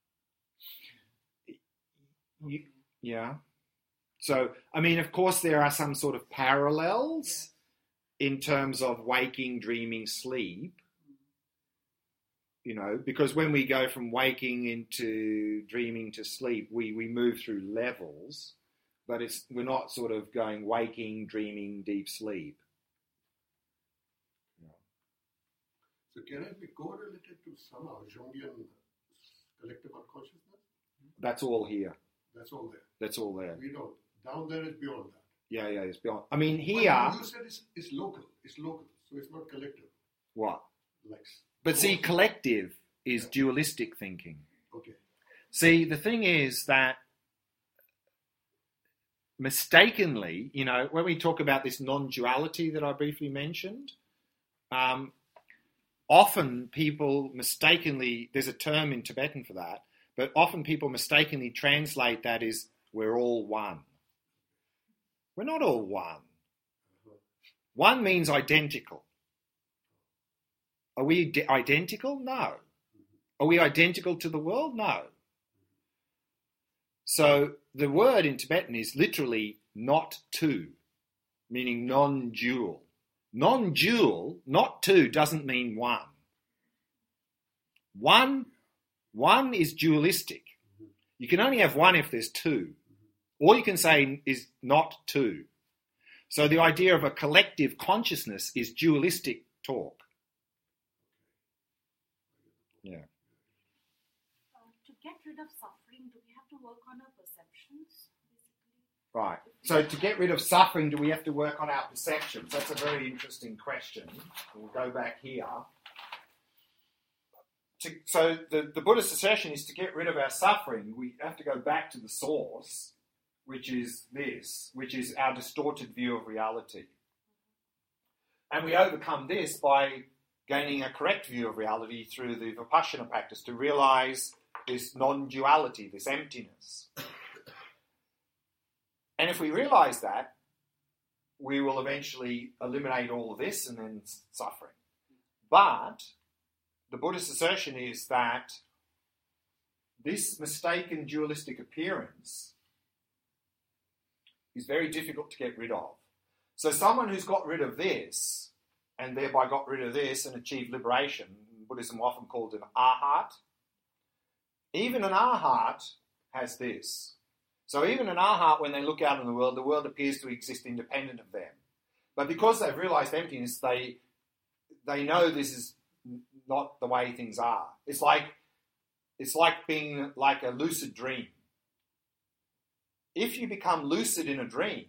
You, yeah. So, I mean, of course, there are some sort of parallels in terms of waking, dreaming, sleep. You know, because when we go from waking into dreaming to sleep, we, we move through levels, but it's we're not sort of going waking, dreaming, deep sleep. So can it be correlated to somehow Jungian collective unconsciousness? That's all here. That's all there. That's all there. We don't. Down there is beyond that. Yeah, yeah, it's beyond. I mean, But here. you said it's, it's local. It's local. So it's not collective. What? Like. But see, collective is dualistic thinking. Okay. See, the thing is that mistakenly, you know, when we talk about this non-duality that I briefly mentioned, um, often people mistakenly, there's a term in Tibetan for that, but often people mistakenly translate that as we're all one. We're not all one. One means identical. Are we d- identical? No. Are we identical to the world? No. So the word in Tibetan is literally not two, meaning non-dual. Non-dual, not two, doesn't mean one. One, one is dualistic. You can only have one if there's two. All you can say is not two. So the idea of a collective consciousness is dualistic talk. Yeah. Uh, to get rid of suffering, do we have to work on our perceptions? Basically? Right. So to get rid of suffering, do we have to work on our perceptions? That's a very interesting question. We'll go back here. To, so the, the Buddhist assertion is to get rid of our suffering, we have to go back to the source, which is this, which is our distorted view of reality. And we overcome this by gaining a correct view of reality through the Vipassana practice to realize this non-duality, this emptiness. And if we realize that, we will eventually eliminate all of this and then suffering. But the Buddhist assertion is that this mistaken dualistic appearance is very difficult to get rid of. So someone who's got rid of this and thereby got rid of this and achieved liberation, Buddhism often called an arhat. Even an arhat has this. So even an arhat, when they look out in the world, the world appears to exist independent of them. But because they've realized emptiness, they they know this is not the way things are. It's like it's like being like a lucid dream. If you become lucid in a dream,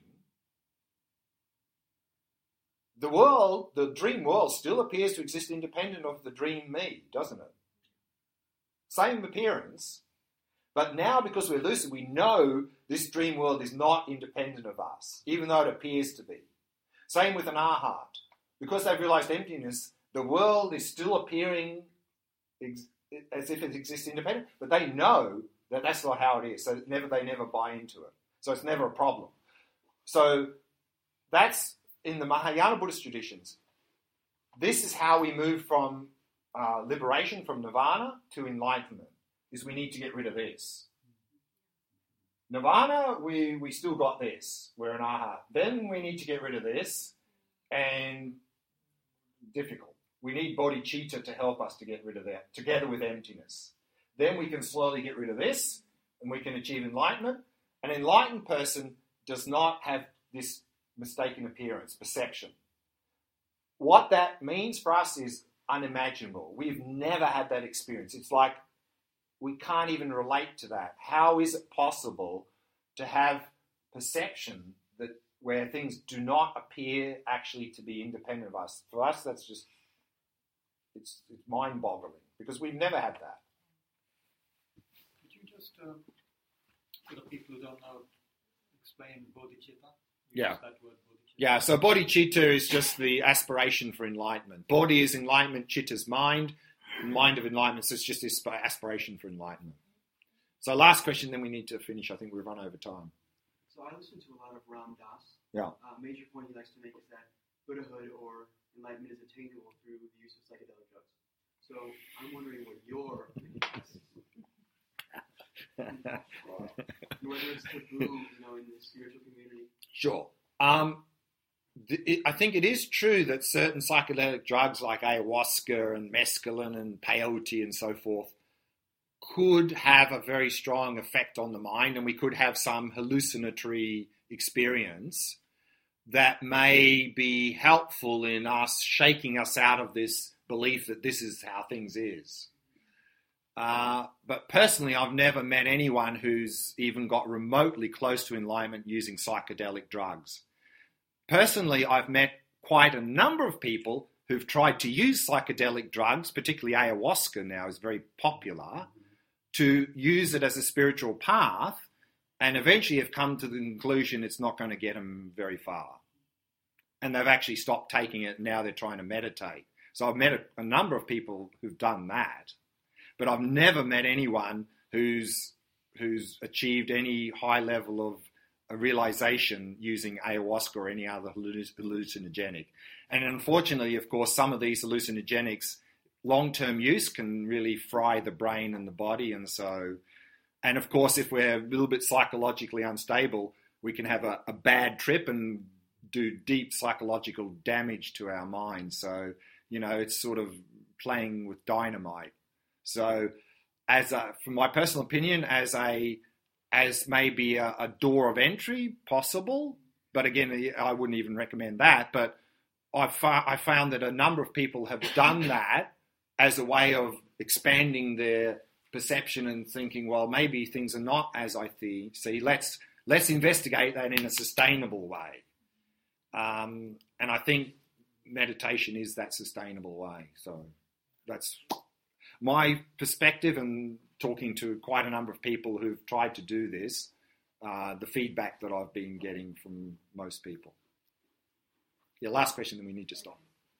the world, the dream world, still appears to exist independent of the dream me, doesn't it? Same appearance, but now because we're lucid, we know this dream world is not independent of us, even though it appears to be. Same with an arhat. Because they've realized emptiness, the world is still appearing ex- as if it exists independent, but they know that that's not how it is, so never they never buy into it. So it's never a problem. So that's in the Mahayana Buddhist traditions. This is how we move from uh, liberation, from nirvana to enlightenment, is we need to get rid of this. Nirvana, we, we still got this. We're an arhat. Then we need to get rid of this, and difficult. We need bodhicitta to help us to get rid of that, together with emptiness. Then we can slowly get rid of this, and we can achieve enlightenment. An enlightened person does not have this mistaken appearance, perception. What that means for us is unimaginable. We've never had that experience. It's like we can't even relate to that. How is it possible to have perception that where things do not appear actually to be independent of us? For us, that's just, it's, it's mind-boggling because we've never had that. Could you just, um, for the people who don't know, explain bodhicitta? use Yeah. that word bodhicitta. Yeah, so bodhicitta is just the aspiration for enlightenment. Bodhi is enlightenment, chitta is mind. Mind of enlightenment, so it's just this aspiration for enlightenment. So last question, then we need to finish. I think we've run over time. So I listen to a lot of Ram Dass. Yeah. A major point he likes to make is that Buddhahood or enlightenment is attainable through the use of psychedelic drugs. So I'm wondering what your opinion is. Whether it's taboo, you know, in the spiritual community. Sure. Um, th- it, I think it is true that certain psychedelic drugs like ayahuasca and mescaline and peyote and so forth could have a very strong effect on the mind, and we could have some hallucinatory experience that may be helpful in us shaking us out of this belief that this is how things is. Uh, but personally, I've never met anyone who's even got remotely close to enlightenment using psychedelic drugs. Personally, I've met quite a number of people who've tried to use psychedelic drugs, particularly ayahuasca now is very popular, to use it as a spiritual path, and eventually have come to the conclusion it's not going to get them very far. And they've actually stopped taking it, and now they're trying to meditate. So I've met a, a number of people who've done that, but I've never met anyone who's who's achieved any high level of a realization using ayahuasca or any other hallucinogenic. And unfortunately, of course, some of these hallucinogenics, long-term use can really fry the brain and the body. And so, and of course, if we're a little bit psychologically unstable, we can have a, a bad trip and do deep psychological damage to our mind. So, you know, it's sort of playing with dynamite. So, as a, from my personal opinion, as a as maybe a, a door of entry possible, but again, I wouldn't even recommend that. But I fa- I found that a number of people have done that as a way of expanding their perception and thinking, well, maybe things are not as I th- see. Let's let's investigate that in a sustainable way. Um, and I think meditation is that sustainable way. So that's my perspective, and talking to quite a number of people who've tried to do this, uh, the feedback that I've been getting from most people. Yeah, last question, then we need to stop.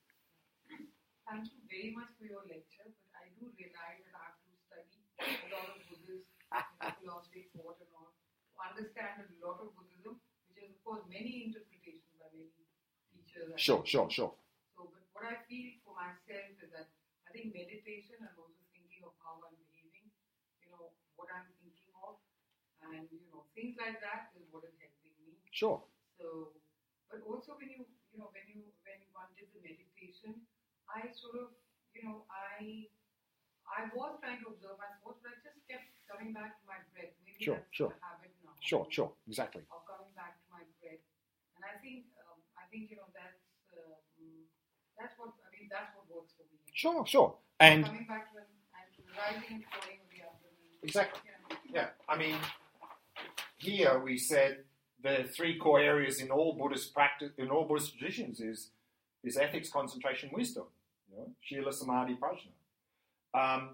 Thank you very much for your lecture, but I do realize that I have to study a lot of Buddhist philosophy, thought and all, to understand a lot of Buddhism, which is of course many interpretations by many teachers. Sure, sure, sure. So, but what I feel for myself is that I think meditation and also thinking of how I'm behaving, you know, what I'm thinking of, and you know, things like that is what is helping me. Sure. So, but also when you, you know, when you, when one did the meditation, I sort of, you know, I, I was trying to observe my thoughts, but I just kept coming back to my breath. Maybe Sure, that's sure. a habit now. Sure, sure, exactly. Of coming back to my breath, and I think, um, I think you know that's, uh, that's what I mean. That's what works for me. Sure, sure. And Coming back to it and rising and falling with the abdomen. Exactly. Yeah. yeah, I mean, here we said the three core areas in all Buddhist practice, in all Buddhist traditions, is is ethics, concentration, wisdom. You know, Shila, Samadhi, Prajna. Um,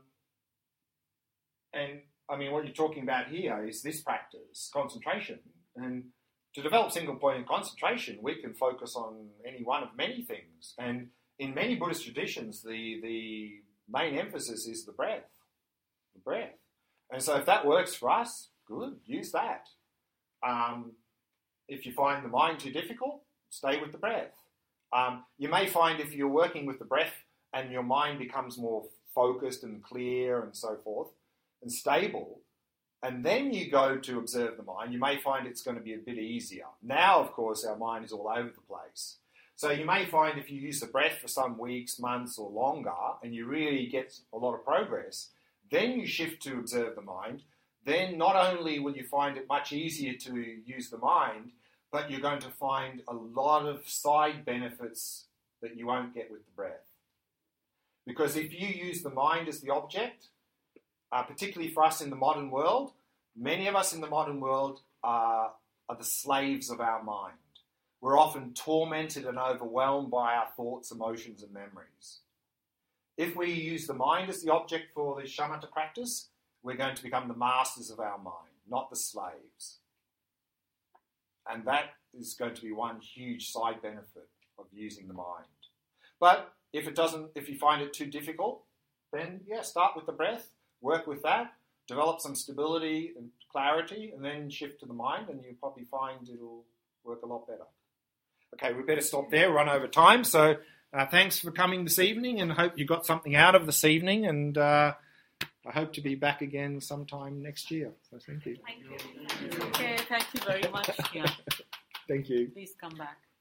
and I mean, what you're talking about here is this practice, concentration. And to develop single point in concentration, we can focus on any one of many things. And in many Buddhist traditions, the, the main emphasis is the breath. The breath. And so if that works for us, good, use that. Um, if you find the mind too difficult, stay with the breath. Um, you may find if you're working with the breath and your mind becomes more focused and clear and so forth and stable, and then you go to observe the mind, you may find it's going to be a bit easier. Now, of course, our mind is all over the place. So you may find if you use the breath for some weeks, months or longer, and you really get a lot of progress, then you shift to observe the mind. Then not only will you find it much easier to use the mind, but you're going to find a lot of side benefits that you won't get with the breath. Because if you use the mind as the object, uh, particularly for us in the modern world, many of us in the modern world are, are the slaves of our mind. We're often tormented and overwhelmed by our thoughts, emotions, and memories. If we use the mind as the object for the shamatha practice, we're going to become the masters of our mind, not the slaves. And that is going to be one huge side benefit of using the mind. But if it doesn't, if you find it too difficult, then yeah, start with the breath, work with that, develop some stability and clarity, and then shift to the mind, and you'll probably find it'll work a lot better. Okay, we better stop there, run over time. So uh, thanks for coming this evening, and hope you got something out of this evening, and uh, I hope to be back again sometime next year. So thank you. Thank you. Okay, thank you very much. Yeah. Thank you. Please come back.